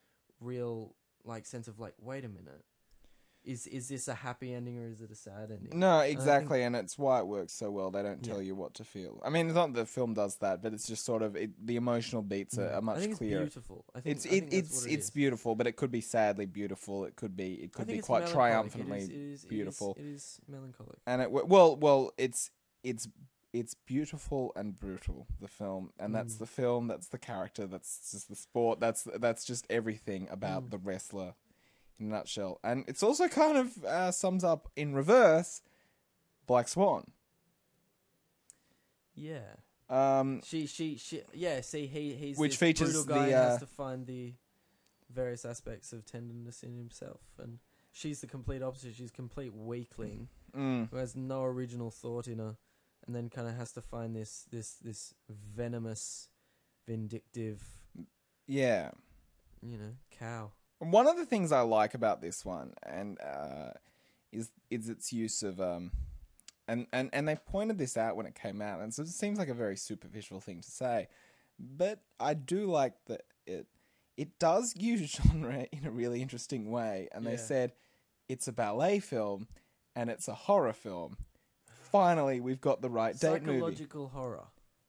real like sense of like, wait a minute, is is this a happy ending or is it a sad ending? no, think- exactly, and it's why it works so well. They don't tell Yeah. you what to feel. I mean, it's not that the film does that, but it's just sort of it, the emotional beats are, are much I think it's clearer. beautiful. I think It's I it, think that's it's what it it's is. beautiful, but it could be sadly beautiful. It could be it I could think be it's quite melancholic. triumphantly It is, it is, beautiful. It is, it is melancholic. And it well well it's it's it's beautiful and brutal, the film, and that's Mm. the film, that's the character, that's just the sport, that's that's just everything about Mm. the wrestler in a nutshell. And it's also kind of uh, sums up in reverse Black Swan. Yeah. Um, She, she, she. Yeah. See, he, he's Which this features brutal guy the, and uh, has to find the various aspects of tenderness in himself, and she's the complete opposite. She's a complete weakling mm, who has no original thought in her, and then kind of has to find this, this, this venomous, vindictive, yeah. you know, cow. One of the things I like about this one, and uh, is is its use of um, and, and and they pointed this out when it came out, and so it seems like a very superficial thing to say, but I do like that it it does use genre in a really interesting way, and they Yeah. said it's a ballet film and it's a horror film. Finally, we've got the right date movie. Psychological horror.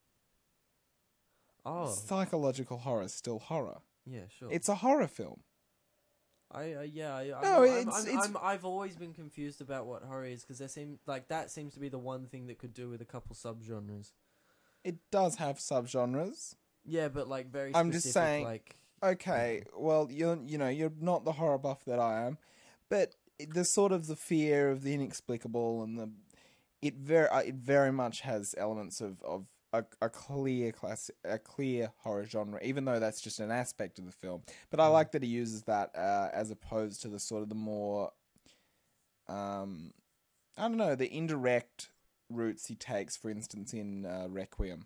Oh, Psychological horror is still horror. yeah, sure. It's a horror film. I uh, yeah, I, I'm, No, I'm, it's- I'm, it's- I'm, I've always been confused about what horror is because there seem like that seems to be the one thing that could do with a couple subgenres. It does have subgenres. Yeah, but like very. I'm just specific, saying- like Okay, well, you're you know you're not the horror buff that I am, but the sort of the fear of the inexplicable and the it very uh, it very much has elements of of a, a clear class a clear horror genre, even though that's just an aspect of the film. But I like that he uses that uh, as opposed to the sort of the more um I don't know the indirect routes he takes, for instance, in uh, Requiem.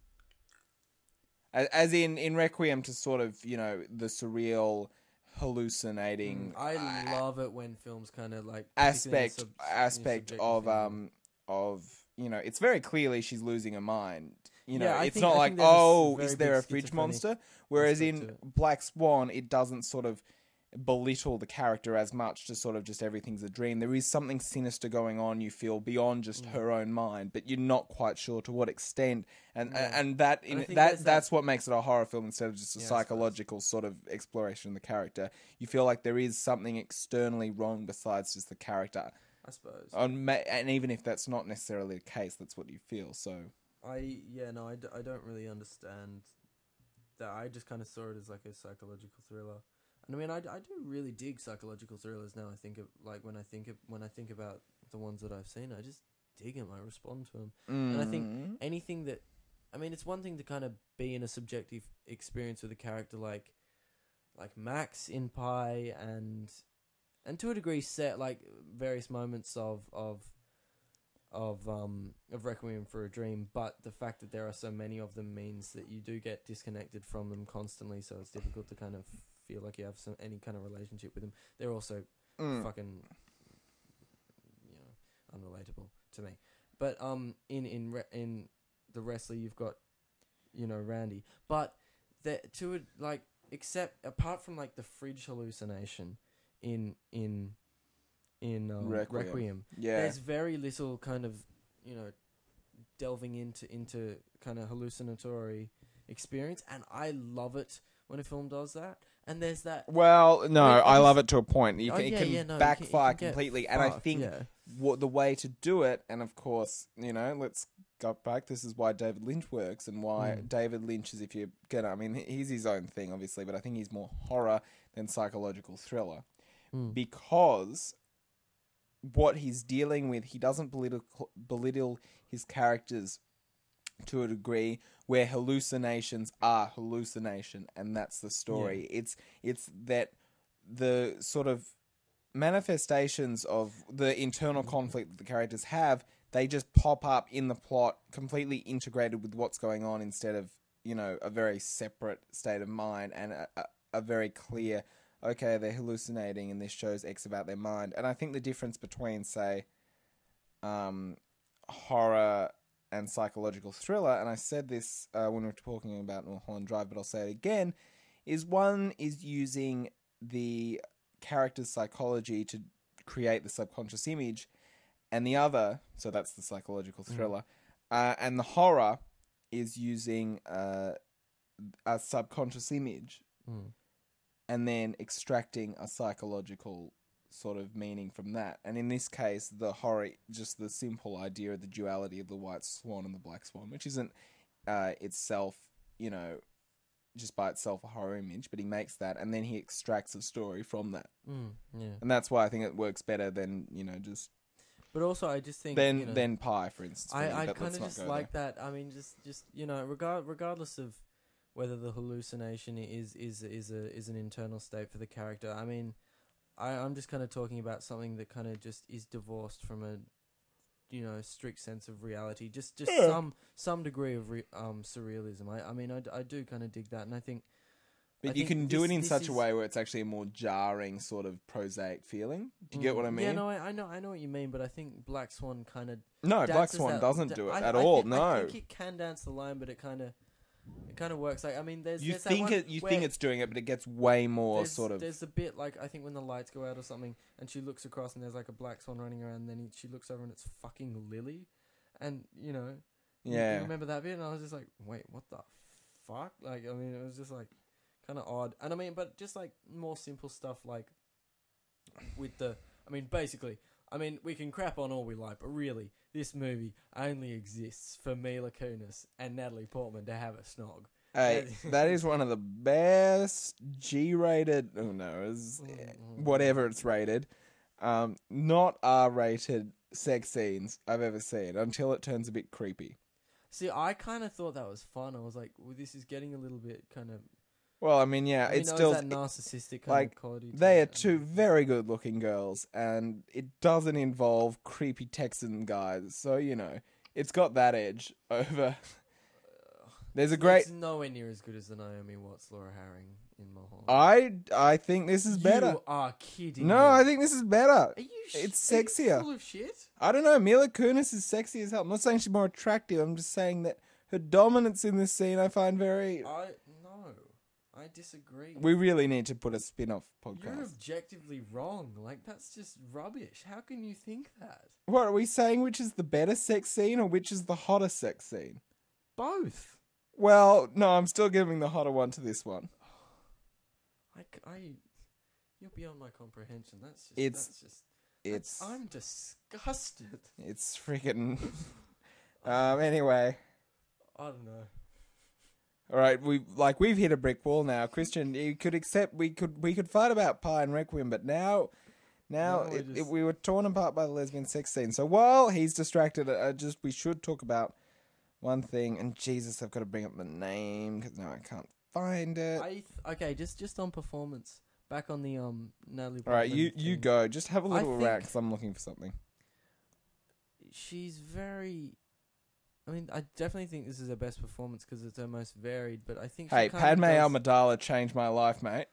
As in, in Requiem, to sort of, you know, the surreal, hallucinating I uh, love it when films kind of like aspect particularly in sub- aspect in of subjective um of you know, it's very clearly she's losing her mind. You know, Yeah, I it's think- not I like think there's a s- oh, very is there a big fridge schizophrenic monster? Whereas aspect in to it. Black Swan, it doesn't sort of belittle the character as much to sort of just everything's a dream. There is something sinister going on, you feel, beyond just Mm. her own mind, but you're not quite sure to what extent. And Yeah. and that And I in, think that there's that- that's what makes it a horror film instead of just a Yeah, I suppose. psychological sort of exploration of the character. You feel like there is something externally wrong besides just the character. I suppose. On ma- and even if that's not necessarily the case, that's what you feel. So I yeah no I, d- I don't really understand that. I just kind of saw it as like a psychological thriller. And I mean I, d- I do really dig psychological thrillers now. I think of like when I think of, when I think about the ones that I've seen, I just dig them. I respond to them. And I think Mm. anything that I mean it's one thing to kind of be in a subjective experience with a character like like Max in Pi and and to a degree set like various moments of of of um of Requiem for a Dream, but the fact that there are so many of them means that you do get disconnected from them constantly, so it's difficult to kind of feel like you have some any kind of relationship with them. They're also Mm. fucking you know unrelatable to me. But um in in re- in the wrestler you've got you know Randy, but the to it like except apart from like the fridge hallucination in in in um, Requiem. Requiem, Yeah. there's very little kind of you know delving into into kind of hallucinatory experience, and I love it when a film does that. And there's that Well, no, Wait, I obvious- love it to a point. You Oh, can, yeah, it can yeah, no, you can- you backfire can get completely, and I fucked, think yeah. what the way to do it, and of course, you know, let's go back. This is why David Lynch works, and why Mm. David Lynch is, if you're gonna, I mean, he's his own thing, obviously, but I think he's more horror than psychological thriller Mm. because what he's dealing with, he doesn't belittle, belittle his characters to a degree where hallucinations are hallucination, and that's the story. It's it's that the sort of manifestations of the internal conflict that the characters have, they just pop up in the plot, completely integrated with what's going on, instead of, you know, a very separate state of mind and a, a, a very clear, okay, they're hallucinating and this shows X about their mind. And I think the difference between, say, um, horror and psychological thriller, and I said this uh, when we were talking about Mulholland Drive, but I'll say it again, is one is using the character's psychology to create the subconscious image, and the other, so that's the psychological thriller, mm. uh, and the horror is using uh, a subconscious image Mm. and then extracting a psychological sort of meaning from that. And in this case, the horror, just the simple idea of the duality of the white swan and the black swan, which isn't uh, itself, you know, just by itself a horror image, but he makes that and then he extracts a story from that. Mm, yeah. And that's why I think it works better than, you know, just But also, I just think than you know, than Pi, for instance. for me, I I but kind let's of not just go like there. that. I mean, just just you know, regard regardless of whether the hallucination is is is a is an internal state for the character. I mean, I I'm just kind of talking about something that kind of just is divorced from a you know strict sense of reality. Just just Yeah. some some degree of re- um surrealism. I I mean, I, d- I do kind of dig that, and I think. But I you think can do this- it in this such a is- way where it's actually a more jarring sort of prosaic feeling. Do you get what I Mm, mean? Yeah, no, I, I know, I know what you mean, but I think Black Swan kind of No, Black Swan doesn't do it at all. No, I think it can dance the line, but it kind of, it kind of works. Like, I mean, there's you there's that think one it, you where think it's doing it, but it gets way more there's, sort of. There's a bit like I think when the lights go out or something, and she looks across, and there's like a black swan running around. And then he, she looks over, and it's fucking Lily, and you know, you- Yeah. you remember that bit? And I was just like, wait, what the fuck? Like, I mean, it was just like kind of odd, and I mean, but just like more simple stuff like with the, I mean, basically, I mean, we can crap on all we like, but really, this movie only exists for Mila Kunis and Natalie Portman to have a snog. Hey, that is one of the best G-rated. Oh no, it's whatever it's rated. Um, not R-rated sex scenes I've ever seen until it turns a bit creepy. See, I kind of thought that was fun. I was like, well, this is getting a little bit kind of. Well, I mean, yeah, I mean, it's there still was that narcissistic kind like of quality. to they are it. two very good-looking girls, and it doesn't involve creepy Texan guys. So you know, it's got that edge over. There's a great. It's nowhere near as good as the Naomi Watts, Laura Harring in Mulholland. I I think this is better. You are kidding. No, me. I think this is better. Are you? Sh- It's are you sexier. full of shit. I don't know. Mila Kunis is sexy as hell. I'm not saying she's more attractive. I'm just saying that her dominance in this scene I find very. I no, I disagree. We really need to put a spin-off You're podcast. objectively wrong. Like that's just rubbish. How can you think that? What are we saying? Which is the better sex scene or which is the hotter sex scene? Both. Well, no, I'm still giving the hotter one to this one. I, c- I- you're beyond my comprehension. That's just. It's- That's just. It's that's- I'm disgusted. it's freaking. um. Anyway, I don't know. all right. We like we've hit a brick wall now, Christian. You could accept we could we could fight about Pi and Requiem, but now. Now, Now we it, it, just- we were torn apart by the lesbian sex scene. So while he's distracted, I just we should talk about one thing. And Jesus, I've got to bring up the name because now I can't find it. I th- okay, just just on performance. Back on the um Natalie. All right, Portman you you thing. go. Just have a I little think- rant because I'm looking for something. She's very. I mean, I definitely think this is her best performance because it's her most varied. But I think. Hey, she kinda Padme does- Amidala changed my life, mate.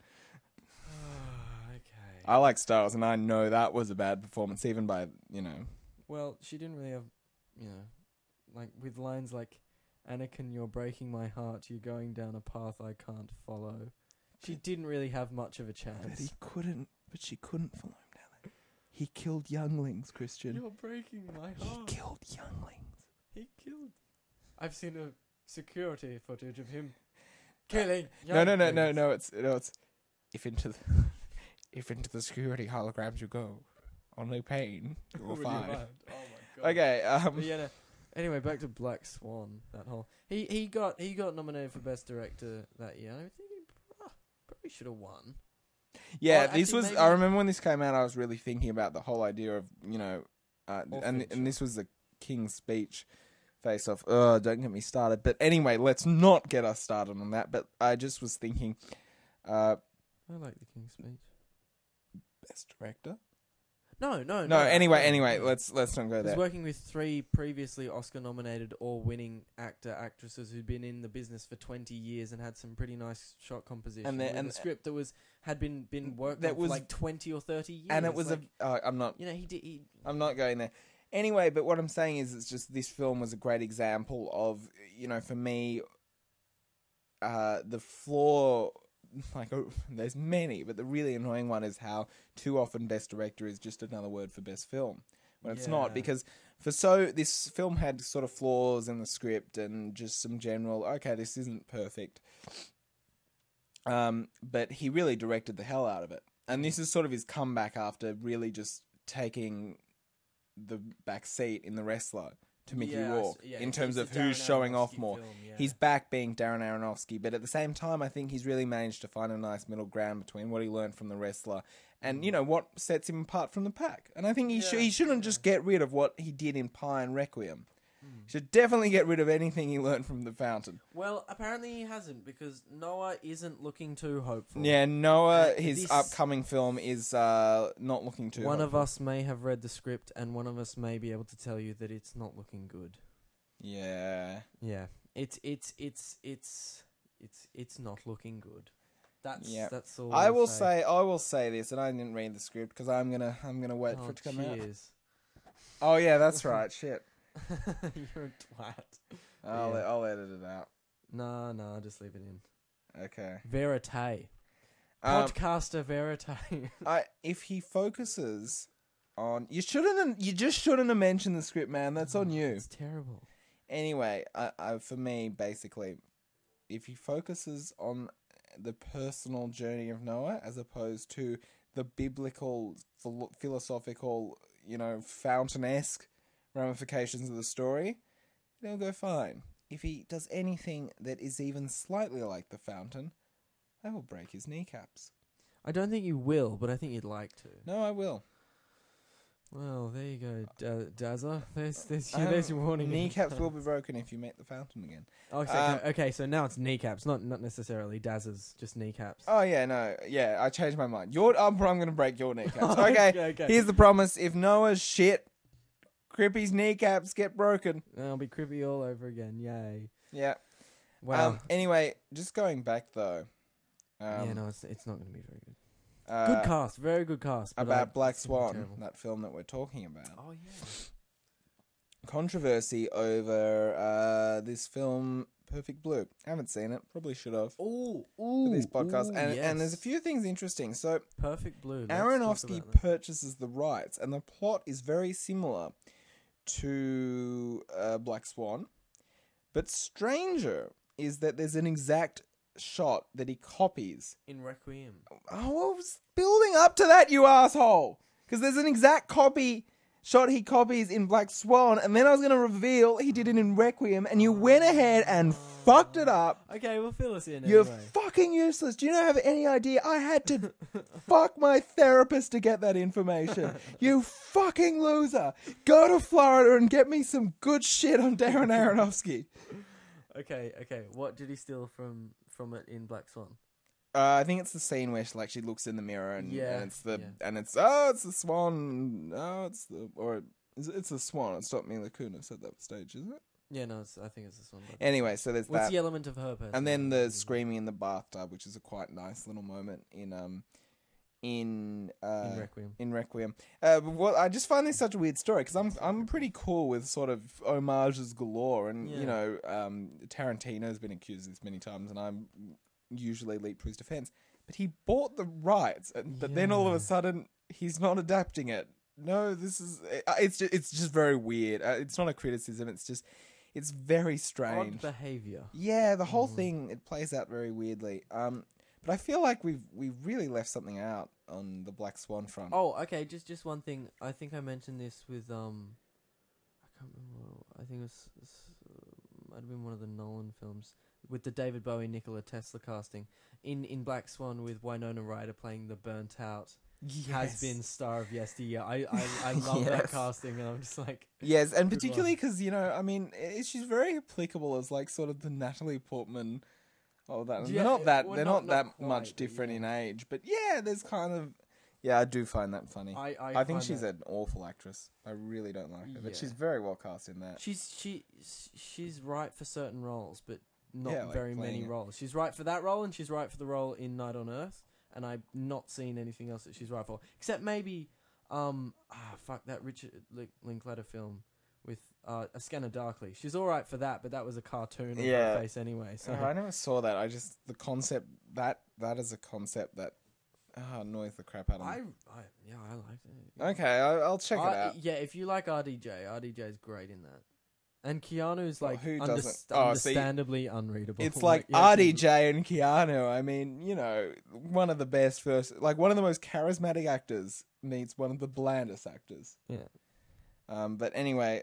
okay. I like Star Wars, and I know that was a bad performance, even by you know. Well, she didn't really have, you know, like with lines like, "Anakin, you're breaking my heart. You're going down a path I can't follow." She didn't really have much of a But chance. he couldn't. But she couldn't follow him down there. He killed younglings, Christian. You're breaking my He heart. killed younglings. He killed. I've seen a security footage of him killing. No, no, no, no, younglings. no. It's no, it's if into the if into the security holograms you go, only pain you will With your find. mind. Oh my god. Okay. Um. But yeah, no. Anyway, back to Black Swan. That whole he he got he got nominated for best director that year. I think he ah, probably should have won. Yeah, Well, this actually, was. maybe- I remember when this came out, I was really thinking about the whole idea of you know, uh, and Orphanage. and this was the King's Speech face off. Oh, don't get me started. But anyway, let's not get us started on that. But I just was thinking, uh, I like the King's Speech. best director. No, no, no. No, anyway, no, anyway, no. let's let's not go He was there. working with three previously Oscar-nominated or winning actor actresses who'd been in the business for twenty years and had some pretty nice shot composition. And the- with and- a script that was had been been worked That on for was- like twenty or thirty years. And it was like, a. Uh, I'm not. you know he did he I'm not going there. Anyway, but what I'm saying is, it's just this film was a great example of, you know, for me, uh, the flaw. Like, oh, there's many, but the really annoying one is how too often Best Director is just another word for Best Film. When it's Yeah. not, because for so this film had sort of flaws in the script and just some general. Okay, this isn't perfect. Um, but he really directed the hell out of it, and this is sort of his comeback after really just taking the back seat in The Wrestler to Mickey Yeah, I s- Rourke yeah, in it's terms a of who's Darren showing off Aronofsky more. film, yeah. He's back being Darren Aronofsky, but at the same time, I think he's really managed to find a nice middle ground between what he learned from The Wrestler and you know what sets him apart from the pack. And I think he Yeah, should he shouldn't just get rid of what he did in Pi and Requiem. He should definitely get rid of anything he learned from the Fountain. Well, apparently he hasn't, because Noah isn't looking too hopeful. Yeah, Noah, Uh, his this- upcoming film is uh, not looking too. One of hopeful. us may have read the script, and one of us may be able to tell you that it's not looking good. Yeah. Yeah, it's it's it's it's it's it's not looking good. That's Yeah. that's all. I I'll will say, I will say this, and I didn't read the script because I'm gonna, I'm gonna wait Oh, for it to come out. cheers. Oh yeah, that's right. Shit. You're a twat. I'll, Yeah. I'll edit it out. No, no, just leave it in. Okay. Verite. Um, Podcaster Verite. I if he focuses on, you shouldn't, you just shouldn't have mentioned the script, man. That's on you. It's terrible. Anyway, I, I, for me, basically, if he focuses on the personal journey of Noah as opposed to the biblical, philo- philosophical, you know, fountain-esque ramifications of the story, it'll go fine. If he does anything that is even slightly like the fountain, I will break his kneecaps. I don't think you will, but I think you'd like to. No, I will. Well, there you go, da- Dazza. There's, there's, Um, there's your warning. Kneecaps will be broken if you make the fountain again. Oh, so, Um, okay, okay, so now it's kneecaps, not not necessarily Dazza's, just kneecaps. Oh yeah, no, yeah, I changed my mind. Your, I'm, I'm going to break your kneecaps. Okay, Okay, okay. here's the promise: if Noah's shit, Crippy's kneecaps get broken. I'll be creepy all over again. Yay! Yeah. Wow. Um, anyway, just going back though. Um, yeah, no, it's it's not going to be very good. uh, Good cast, very good cast. but about I- Black it's gonna be Swan, terrible. that film that we're talking about. Oh yeah. Controversy over uh, this film, Perfect Blue. Haven't seen it. Probably should have Ooh, for ooh, this podcast. ooh, and yes. and there's a few things interesting. So Perfect Blue. Let's talk Aronofsky about that. purchases the rights, and the plot is very similar to uh, Black Swan. But stranger is that there's an exact shot that he copies. in Requiem. Oh, I was building up to that, you asshole! Because there's an exact copy shot he copies in Black Swan, and then I was going to reveal he did it in Requiem, and you went ahead and fucked it up. Okay, well, fill us in You're anyway. fucking useless. Do you not have any idea? I had to fuck my therapist to get that information. You fucking loser. Go to Florida and get me some good shit on Darren Aronofsky. Okay, okay. What did he steal from from it in Black Swan? Uh, I think it's the scene where she, like she looks in the mirror and, Yeah, and it's the yeah. and it's oh it's the swan oh it's the or it's, it's the swan. It's not Mila Kunis at that stage, isn't it? Yeah, no, it's, I think it's this one. But Anyway, so there's what's that. the element of her person? And then the screaming in the bathtub, which is a quite nice little moment in um in uh in Requiem. in Requiem. Uh, but what I just find this such a weird story because I'm I'm pretty cool with sort of homages galore, and Yeah. you know um Tarantino's been accused of this many times, and I'm usually leap to his defense. But he bought the rights, and, but then all of Yeah. a sudden he's not adapting it. No, this is uh, it's just, it's just very weird. Uh, it's not a criticism. It's just it's very Odd strange. behavior. Yeah, the whole Mm. thing it plays out very weirdly. Um, but I feel like we've we've really left something out on the Black Swan front. Oh, okay. Just just one thing. I think I mentioned this with um, I can't remember. I think it was, it's, uh, might have been one of the Nolan films with the David Bowie Nikola Tesla casting in in Black Swan with Winona Ryder playing the burnt out has been star of yesteryear. I I, I love that Yes. casting, and I'm just like, Yes, and Good particularly one. because you know, I mean, i she's very applicable as like sort of the Natalie Portman. Oh, that Yeah, they're not that well, they're not- not, not that much quite, but different yeah. in age, but yeah, there's kind of yeah, I do find that funny. I I, I think find she's that- an awful actress. I really don't like her, but Yeah. she's very well cast in that. She's she she's right for certain roles, but not Yeah, like very playing many it. roles. She's right for that role, and she's right for the role in Night on Earth. And I've not seen anything else that she's right for, except maybe um ah fuck that Richard Link- Linklater film with uh, A Scanner Darkly. She's all right for that, but that was a cartoon of Yeah. her face anyway. So Oh, I never saw that. I just the concept that that is a concept that ah, annoys the crap out of me. I, I yeah I liked it. Okay, I, I'll check it R- out. Yeah, if you like R D J, R D J is great in that. And Keanu's Well, like who underst- doesn't- oh, see, understandably unreadable. It's like yeah, R D J and Keanu. I mean, you know, one of the best first, like one of the most charismatic actors meets one of the blandest actors. Yeah, Um, but anyway,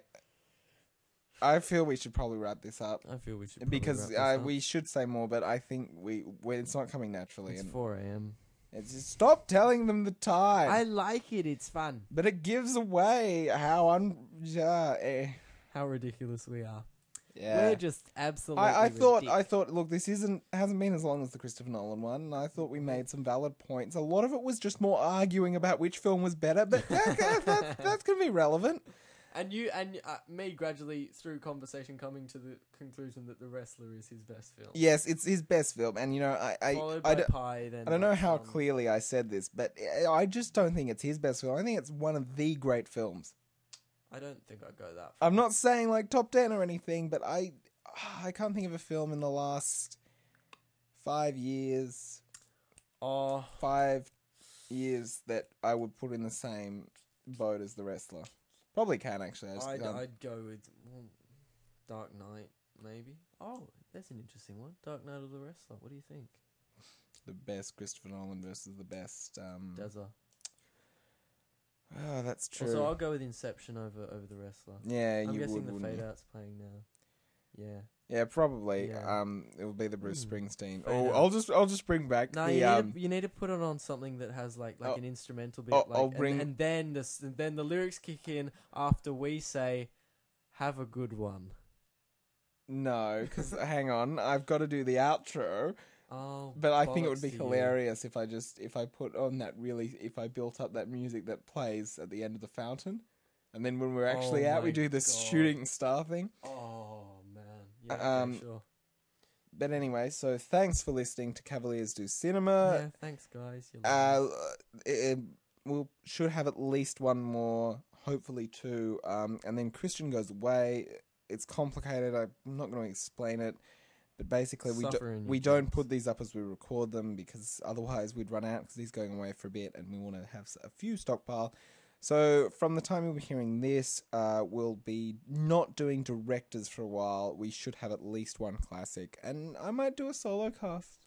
I feel we should probably wrap this up I feel we should probably because wrap this uh, up. we should say more, but I think we we it's not coming naturally. It's and four a.m. It's just, stop telling them the time. I like it. It's fun. But it gives away how un. Yeah, eh. How ridiculous we are. Yeah. We're just absolutely. I, I thought. ridic- I thought. Look, this isn't hasn't been as long as the Christopher Nolan one. And I thought we made some valid points. A lot of it was just more arguing about which film was better. But that, that, that, that's gonna be relevant. And you and uh, me gradually through conversation coming to the conclusion that The Wrestler is his best film. Yes, it's his best film, and you know, I, I, Followed I, by don't, Pie. Then I don't know like, how um, clearly I said this, but I just don't think it's his best film. I think it's one of the great films. I don't think I'd go that far. I'm not saying like top ten or anything, but I, I can't think of a film in the last five years, Oh, five years that I would put in the same boat as The Wrestler. Probably can actually. I just I'd, can't. I'd go with well, Dark Knight, maybe. Oh, that's an interesting one. Dark Knight or The Wrestler. What do you think? The best Christopher Nolan versus the best. Um, Dazza. oh, that's true. Also, I'll go with Inception over over The Wrestler. yeah, I'm you guessing would. the wouldn't Fade you? Out's playing now. Yeah. Yeah, probably. Yeah. Um, it will be the Bruce Hmm. Springsteen. Fade Oh, Out. I'll just I'll just bring back No, the you, um. need to, you need to put it on something that has like like Oh, an instrumental bit, oh, like, I'll and- bring- and, then the s- then the lyrics kick in after we say, "Have a good one." No, because hang on, I've got to do the outro. Oh, But I think it would bollocks be to you. hilarious if I just if I put on that really if I built up that music that plays at the end of the fountain, and then when we're actually Oh out, we my do this God. shooting star thing. Oh man, yeah, okay, Um, sure. But anyway, so thanks for listening to Cavaliers Do Cinema. Yeah, thanks guys. You're Uh, lovely. it, we'll should have at least one more, hopefully two. Um, and then Christian goes away. It's complicated. I'm not going to explain it, but basically we Suffer do, in your we don't jokes. put these up as we record them because otherwise we'd run out because he's going away for a bit, and we want to have a few stockpile. So from the time you'll be hearing this, uh, we'll be not doing directors for a while. We should have at least one classic, and I might do a solo cast.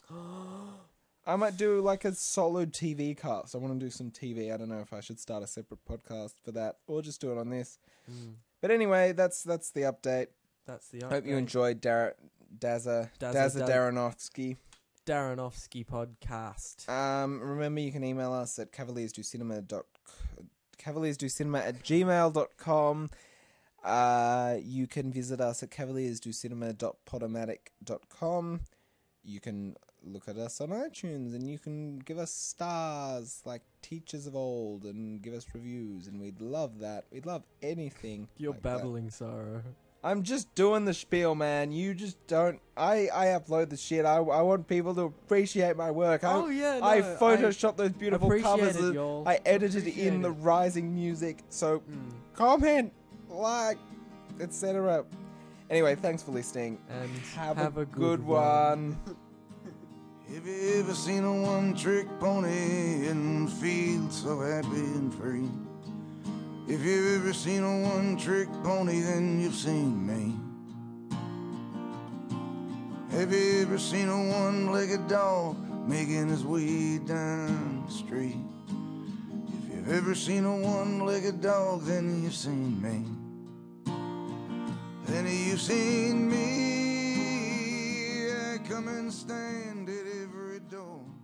I might do like a solo T V cast. I want to do some T V. I don't know if I should start a separate podcast for that or just do it on this. Mm, But anyway, that's that's the update. that's the Hope you update. enjoyed Dar- Dazza Dazza Dazza Daz- Daronovsky. Daronovsky podcast. Um, remember you can email us at cavaliersdocinema dot cavaliersdocinema at gmail dot com. Uh, you can visit us at cavaliersdocinema dot podomatic dot com. You can look at us on iTunes and you can give us stars like teachers of old and give us reviews, and we'd love that. We'd love anything. You're like that. babbling, Sorrow. I'm just doing the spiel, man. You just don't. I, I upload the shit. I, I want people to appreciate my work. I, Oh, yeah, no, I photoshopped those beautiful appreciate covers. it, and y'all. I edited Appreciate in the it. rising music. So Mm. comment, like, et cetera. Anyway, thanks for listening. And Have, have a, a good, good one. Have you ever seen a one-trick pony and feel so happy and free? If you've ever seen a one-trick pony, then you've seen me. Have you ever seen a one-legged dog making his way down the street? If you've ever seen a one-legged dog, then you've seen me. Then you've seen me. I come and stand at every door.